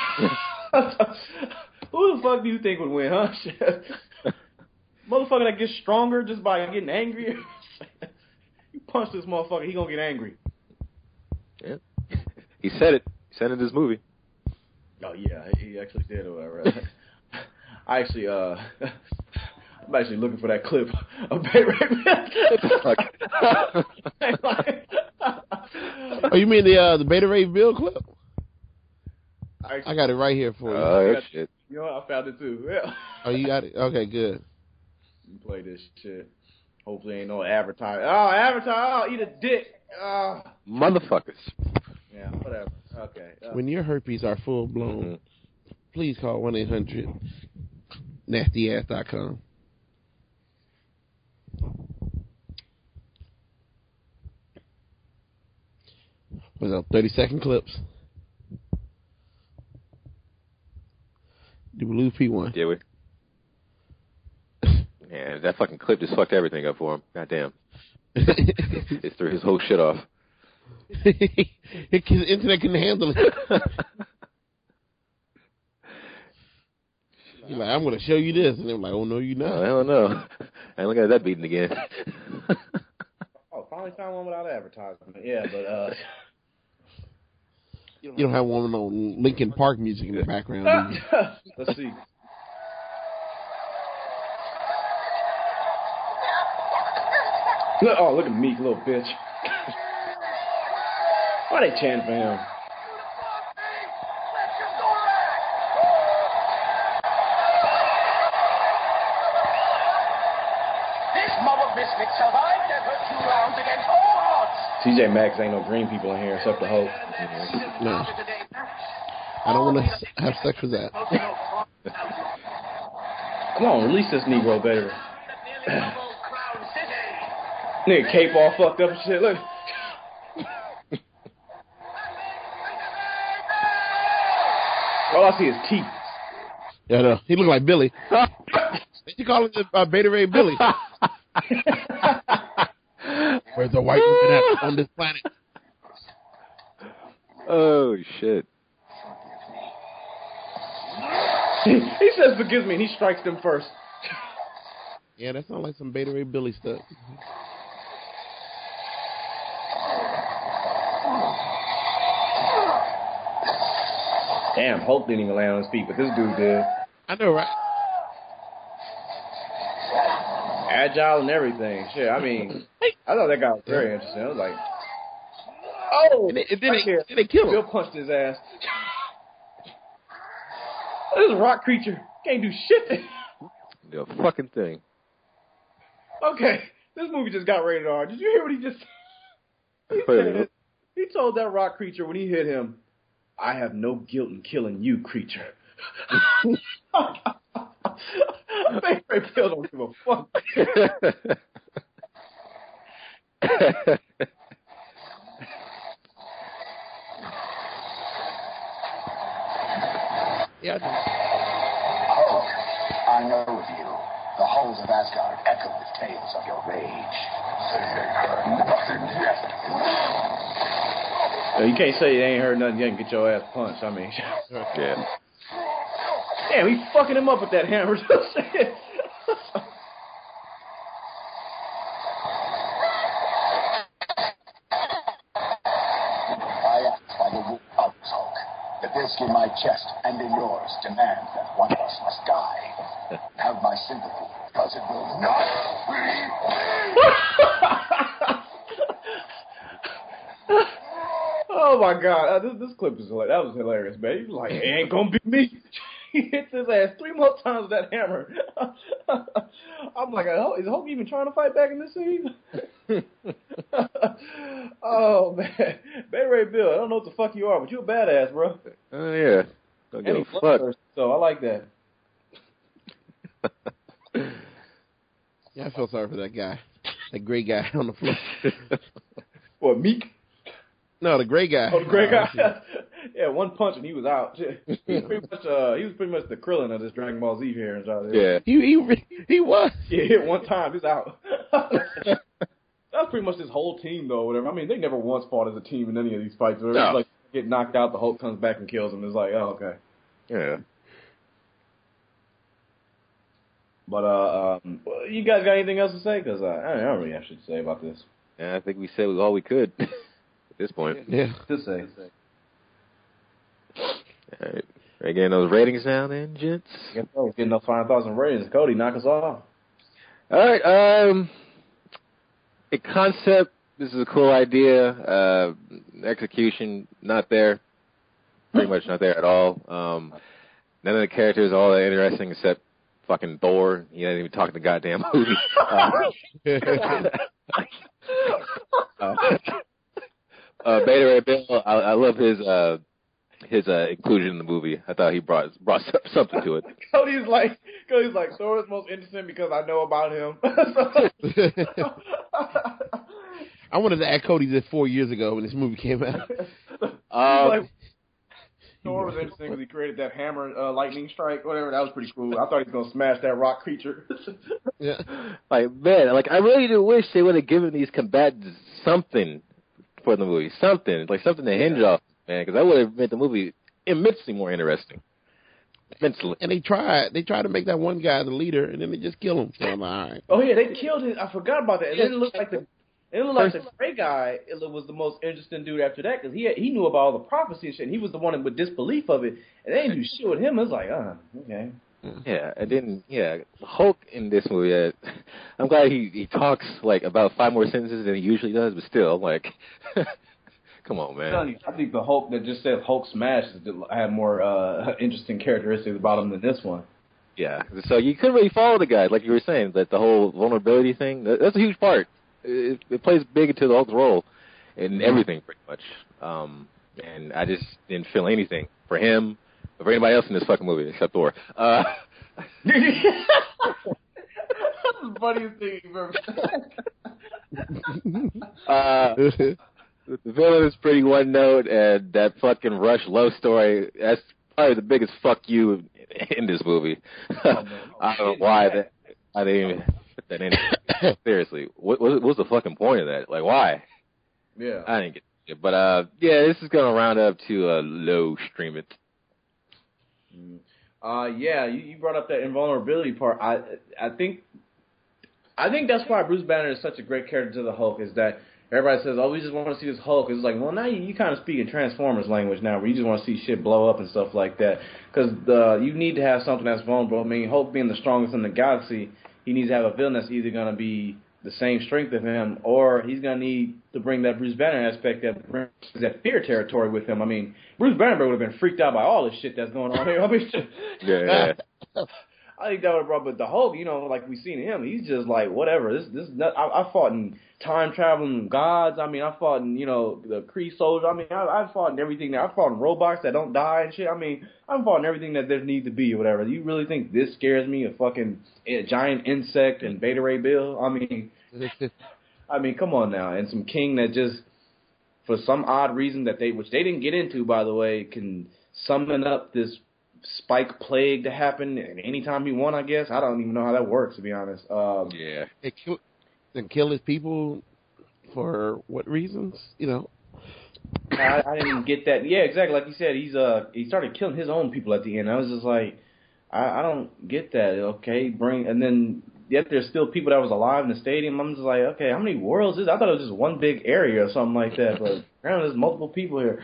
Who the fuck do you think would win, huh? Motherfucker that gets stronger just by getting angrier. You punch this motherfucker, he gonna get angry. Yeah. He said it. He said it in his movie. Oh, yeah, he actually did or whatever. I'm actually looking for that clip of Bay Oh, you mean the Beta Ray Bill clip? I got it right here for you. Oh, shit. You know what? I found it too. Yeah. Oh, you got it? Okay, good. You play this shit. Hopefully ain't no advertise. Oh, advertise. Oh, eat a dick. Motherfuckers. Yeah, whatever. Okay. When your herpes are full blown, please call 1-800-NASTYASS.com. What's up? 30-second clips. Did we lose P1? Did we? Yeah, that fucking clip just fucked everything up for him. Goddamn. It threw his whole shit off. His internet couldn't handle it. He's like, I'm going to show you this. And they're like, oh, no, you're not. Oh, hell no. I ain't looking at that beating again. Oh, finally found one without advertisement. Yeah, but... You don't have one on Linkin Park music in the background, do you? Let's see. Look at Meek, little bitch. Why they chanting for him? This mob of misfits survived their first 2 rounds against all odds. TJ Maxx ain't no green people in here except the Hulk. No. I don't want to have sex with that. Come on, release this Negro, baby. Nigga cape all fucked up and shit. Look. All I see is teeth. Yeah, no. He look like Billy. You call him Beta Ray Billy. Where's the white woman at on this planet? Oh, shit. He says, forgive me, and he strikes them first. Yeah, that sounds like some Beta Ray Billy stuff. Damn, Hulk didn't even land on his feet, but this dude did. I know, right? Agile and everything. Shit, I mean, I thought that guy was very interesting. I was like, oh! And then they kill him. Bill punched his ass. This rock creature can't do shit. Do a fucking thing. Okay, this movie just got rated R. Did you hear what he just said? He told that rock creature when he hit him, I have no guilt in killing you, creature. Ray Bill don't give a fuck. Yeah, Hulk, I know of you. The halls of Asgard echo with tales of your rage. They ain't heard nothing yet. You can't say you ain't heard nothing yet and get your ass punched. I mean, Yeah. damn, he's fucking him up with that hammer. I act by the rule of Hulk. The disc in my chest and in yours demands that one of us must die. Have my sympathy, because it will not be Oh my god, this clip is hilarious. That was hilarious, man. He's like, it ain't gonna be me. He hits his ass 3 more times with that hammer. I'm like, is Hulk even trying to fight back in this scene? Oh man, Bay Ray Bill, I don't know what the fuck you are, but you a badass, bro. Oh yeah. Don't give And a he fuck. flirts, so I like that. I feel sorry for that guy, that gray guy on the floor. What, Meek? No, the gray guy. Oh, the gray guy. Yeah, one punch and he was out. He was pretty much the Krillin of this Dragon Ball Z here. Yeah. He was. Yeah, hit one time, he's out. That's pretty much his whole team, though. Whatever. I mean, they never once fought as a team in any of these fights. It's No. like get knocked out, the Hulk comes back and kills him. It's like, oh, okay. Yeah. But you guys got anything else to say? Because I don't really have shit to say about this. Yeah, I think we said all we could at this point. Yeah. To say. All right. Are you getting those ratings now then, gents? I guess so. Getting those 5,000 ratings. Cody, knock us off. All right. A concept. This is a cool idea. Execution, not there. Pretty much not there at all. None of the characters are all that interesting except fucking Thor. He didn't even talk the goddamn movie. Beta Ray Bill, I love his inclusion in the movie. I thought he brought something to it. Cody's like Thor is most interesting because I know about him. I wanted to ask Cody this 4 years ago when this movie came out. Thor was interesting because he created that hammer, lightning strike, whatever. That was pretty cool. I thought he was gonna smash that rock creature. Yeah. Like, man, like I really do wish they would have given these combatants something for the movie, something to hinge off, man, because that would have made the movie immensely more interesting. Immensely. And they tried to make that one guy the leader, and then they just kill him. So I'm like, all right. Oh yeah, they killed him. I forgot about that. It didn't look like the gray guy. It was the most interesting dude after that because he knew about all the prophecy and shit. And he was the one with disbelief of it, and they didn't do shit with him. It was like, okay. Yeah, and then Hulk in this movie. I'm glad he talks like about 5 more sentences than he usually does, but still, like, come on, man. I think the Hulk that just says Hulk smash had more interesting characteristics about him than this one. Yeah, so you couldn't really follow the guy, like you were saying, that the whole vulnerability thing. That's a huge part. It plays big into the Hulk's role in everything, pretty much. And I just didn't feel anything for him or for anybody else in this fucking movie except Thor. That's the funniest thing you've ever said. The villain is pretty one note, and that fucking Rush love story, that's probably the biggest fuck you in this movie. I don't know why I didn't even put that in. Seriously, what was the fucking point of that? Like, why? Yeah. I didn't get it. But, yeah, this is going to round up to a low stream it. Yeah, you brought up that invulnerability part. I think that's why Bruce Banner is such a great character to the Hulk, is that everybody says, oh, we just want to see this Hulk. It's like, well, now you kind of speak in Transformers language now, where you just want to see shit blow up and stuff like that. Because you need to have something that's vulnerable. I mean, Hulk being the strongest in the galaxy, he needs to have a villain that's either going to be the same strength of him, or he's going to need to bring that Bruce Banner aspect that fear territory with him. I mean, Bruce Banner would have been freaked out by all this shit that's going on here. I mean, Yeah. I think that would have brought, but the Hulk, like we seen him, he's just like whatever. This I fought in time traveling gods. I mean, I fought in the Kree soldiers. I mean, I fought in everything. I fought in robots that don't die and shit. I mean, I fought in everything that there needs to be or whatever. You really think this scares me? A giant insect and Beta Ray Bill? I mean, come on now. And some king that just, for some odd reason which they didn't get into, by the way, can summon up this spike plague to happen anytime he want, I guess. I don't even know how that works, to be honest. Yeah. And kill his people for what reasons? I didn't get that. Yeah, exactly. Like you said, he started killing his own people at the end. I was just like, I don't get that. Okay, and then yet there's still people that was alive in the stadium. I'm just like, okay, how many worlds is it? I thought it was just one big area or something like that, but apparently there's multiple people here.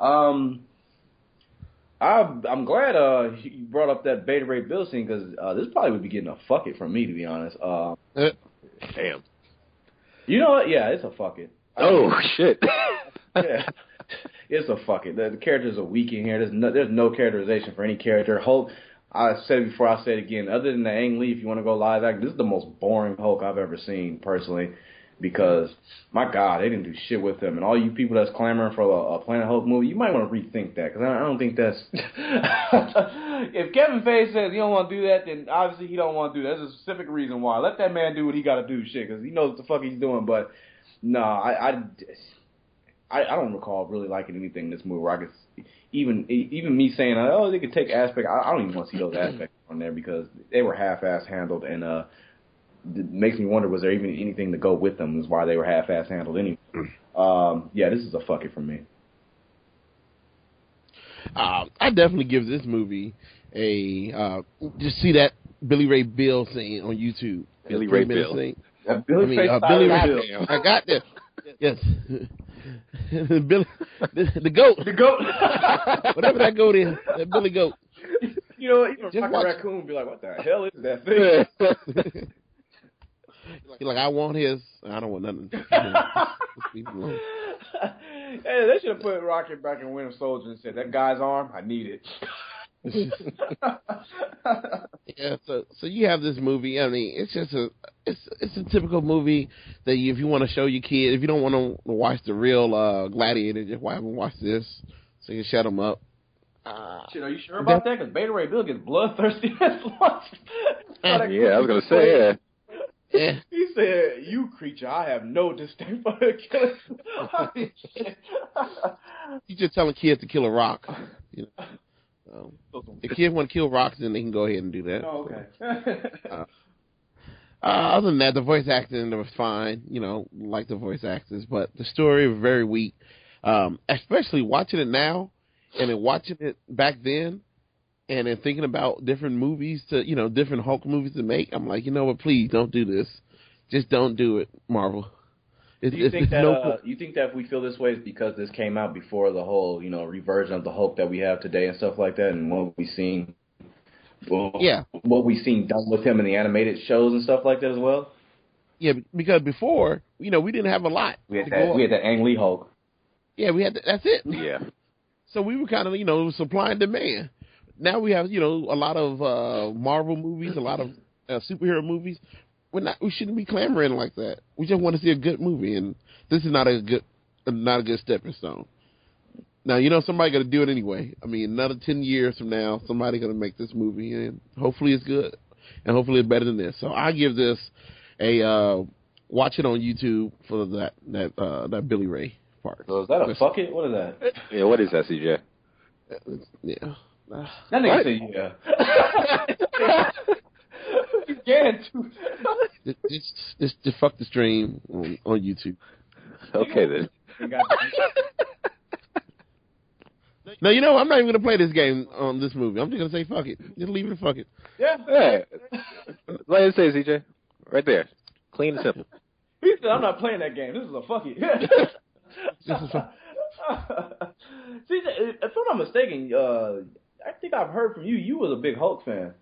I'm glad you brought up that Beta Ray Bill scene, because this probably would be getting a fuck it from me, to be honest. Damn. You know what? Yeah, it's a fuck it. Shit. Yeah, it's a fuck it. The characters are weak in here. There's no characterization for any character. Hulk, I said it before, I say it again. Other than the Ang Lee, if you want to go live act, this is the most boring Hulk I've ever seen, personally. Because, my God, they didn't do shit with him. And all you people that's clamoring for a Planet Hulk movie, you might want to rethink that. Because I don't think that's... If Kevin Feige says he don't want to do that, then obviously he don't want to do that. There's a specific reason why. Let that man do what he got to do, shit. Because he knows what the fuck he's doing. But, no, I don't recall really liking anything in this movie where I could... Even me saying, they could take aspects... I don't even want to see those aspects on there, because they were half-ass handled, and... it makes me wonder, was there even anything to go with them? Is why they were half-ass handled anyway. Yeah, this is a fuck it for me. I definitely give this movie a just see that Billy Ray Bill scene on YouTube. Billy Ray Bill. Billy Ray Bill. I got this. Yes. Billy, the goat. The goat. Whatever that goat is, that Billy Goat. You know what? Even a raccoon would be like, what the hell is that thing? He's like, I want his. I don't want nothing. Hey, they should have put Rocket back in Winter Soldier and said, that guy's arm, I need it. Yeah, so you have this movie. I mean, it's just it's a typical movie that if you want to show your kid, if you don't want to watch the real Gladiator, just watch this, so you shut them up. Shit, are you sure about that? Because Beta Ray Bill gets bloodthirsty as lunch. Yeah, I was gonna say, yeah. Yeah. He said, "You creature, I have no disdain for the killer." He's just telling kids to kill a rock. If kids want to kill rocks, then they can go ahead and do that. Oh, okay. Other than that, the voice acting was fine. Like the voice actors, but the story was very weak. Especially watching it now, and then watching it back then, and then thinking about different movies different Hulk movies to make. I'm like, what? Please don't do this. Just don't do it, Marvel. Do you think that if we feel this way is because this came out before the whole reversion of the Hulk that we have today and stuff like that, and what we've seen done with him in the animated shows and stuff like that as well? Yeah, because before we didn't have a lot. We had that Ang Lee Hulk. Yeah, we had that's it. Yeah. So we were kind of it was supply and demand. Now we have a lot of Marvel movies, a lot of superhero movies. We shouldn't be clamoring like that. We just want to see a good movie, and this is not a good stepping stone. Now somebody got to do it anyway. I mean, another 10 years from now, somebody going to make this movie, and hopefully it's good, and hopefully it's better than this. So I give this a watch it on YouTube for that Billy Ray part. So is that a fuck it? What is that? Yeah, what is that, CJ? Yeah. That nigga said yeah. Just fuck the stream on YouTube. Okay then. No, I'm not even gonna play this game on this movie. I'm just gonna say fuck it. Just leave it and fuck it. Yeah. Hey. Let it say, CJ. Right there. Clean and simple. He said, I'm not playing that game. This is a fuck it. CJ, if I'm not mistaken, I think I've heard from you. You was a big Hulk fan.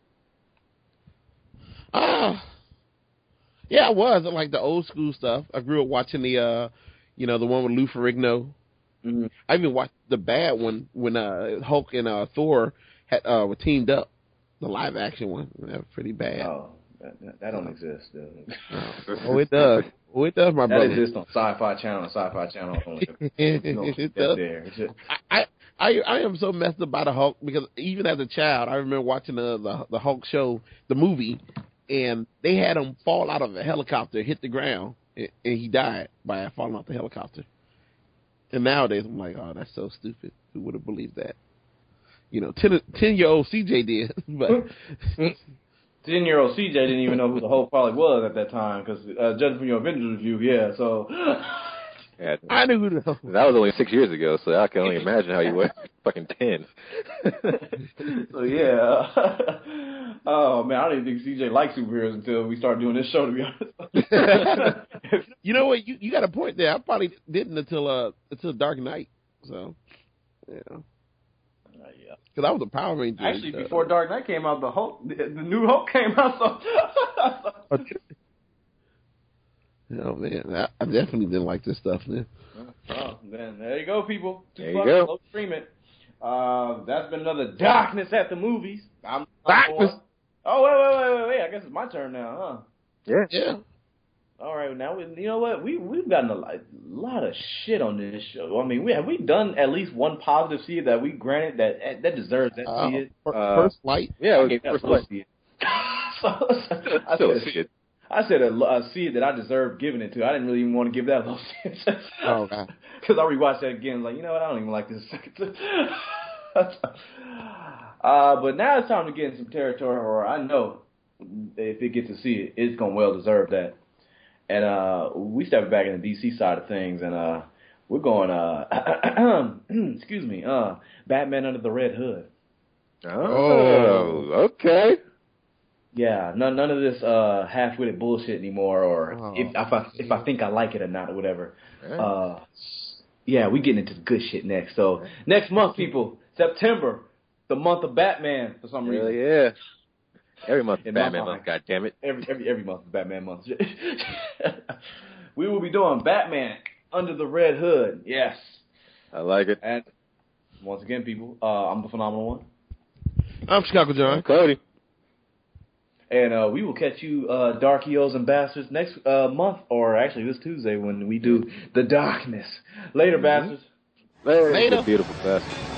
Yeah, I was. I like the old school stuff. I grew up watching the one with Lou Ferrigno. Mm-hmm. I even watched the bad one when Hulk and Thor were teamed up. The live action one. That's pretty bad. Oh, that don't exist, dude. Oh, it does. Oh, it does, my That brother. exists on Sci-Fi Channel. Sci-Fi Channel only. It does. There. I am so messed up by the Hulk because even as a child, I remember watching the Hulk show, the movie, and they had him fall out of a helicopter, hit the ground, and he died by falling off the helicopter. And nowadays, I'm like, oh, that's so stupid. Who would have believed that? 10-year-old CJ did, but 10-year-old CJ didn't even know who the Hulk probably was at that time because judging from your Avengers review, yeah. So Yeah, I knew who the hell. that was only 6 years ago, so I can only imagine how you were fucking 10. So yeah. Oh man, I didn't think CJ liked superheroes until we started doing this show. To be honest. You know what? You got a point there. I probably didn't until Dark Knight. So yeah. Yeah. Because I was a Power Ranger. Actually, before Dark Knight came out, the new Hulk came out. So. Oh man, I definitely didn't like this stuff, man. Oh man, there you go, people. There you go. Go stream it. That's been another Darkness at the Movies. Darkness. Oh wait! I guess it's my turn now, huh? Yeah. All right, now you know what? We've gotten a lot of shit on this show. I mean, we done at least one positive seed that we granted that deserves that seed. First Light. Yeah, I gave that first first place. seed. I Still said, see it. I said a seed that I deserved giving it to. I didn't really even want to give that low seed. Oh God. Because I rewatched that again, like, you know what? I don't even like this second. But now it's time to get in some territory where I know if it gets to see it, it's gonna well deserve that. And we stepped back in the DC side of things, and we're going. Excuse me. Batman Under the Red Hood. Oh, okay. Yeah, none of this half-witted bullshit anymore, or if I think I like it or not, or whatever. Yeah, we getting into the good shit next. So next month, people, September, the month of Batman for some reason. Yeah. Every month is In my Batman mind. month, goddammit. Every month is Batman month. We will be doing Batman Under the Red Hood. Yes. I like it. And once again, people, I'm the Phenomenal One. I'm Chicago John. Cody. And we will catch you, Darkios and Bastards, next month, or actually this Tuesday when we do The Darkness. Later, Bastards. Later. Beautiful bastard.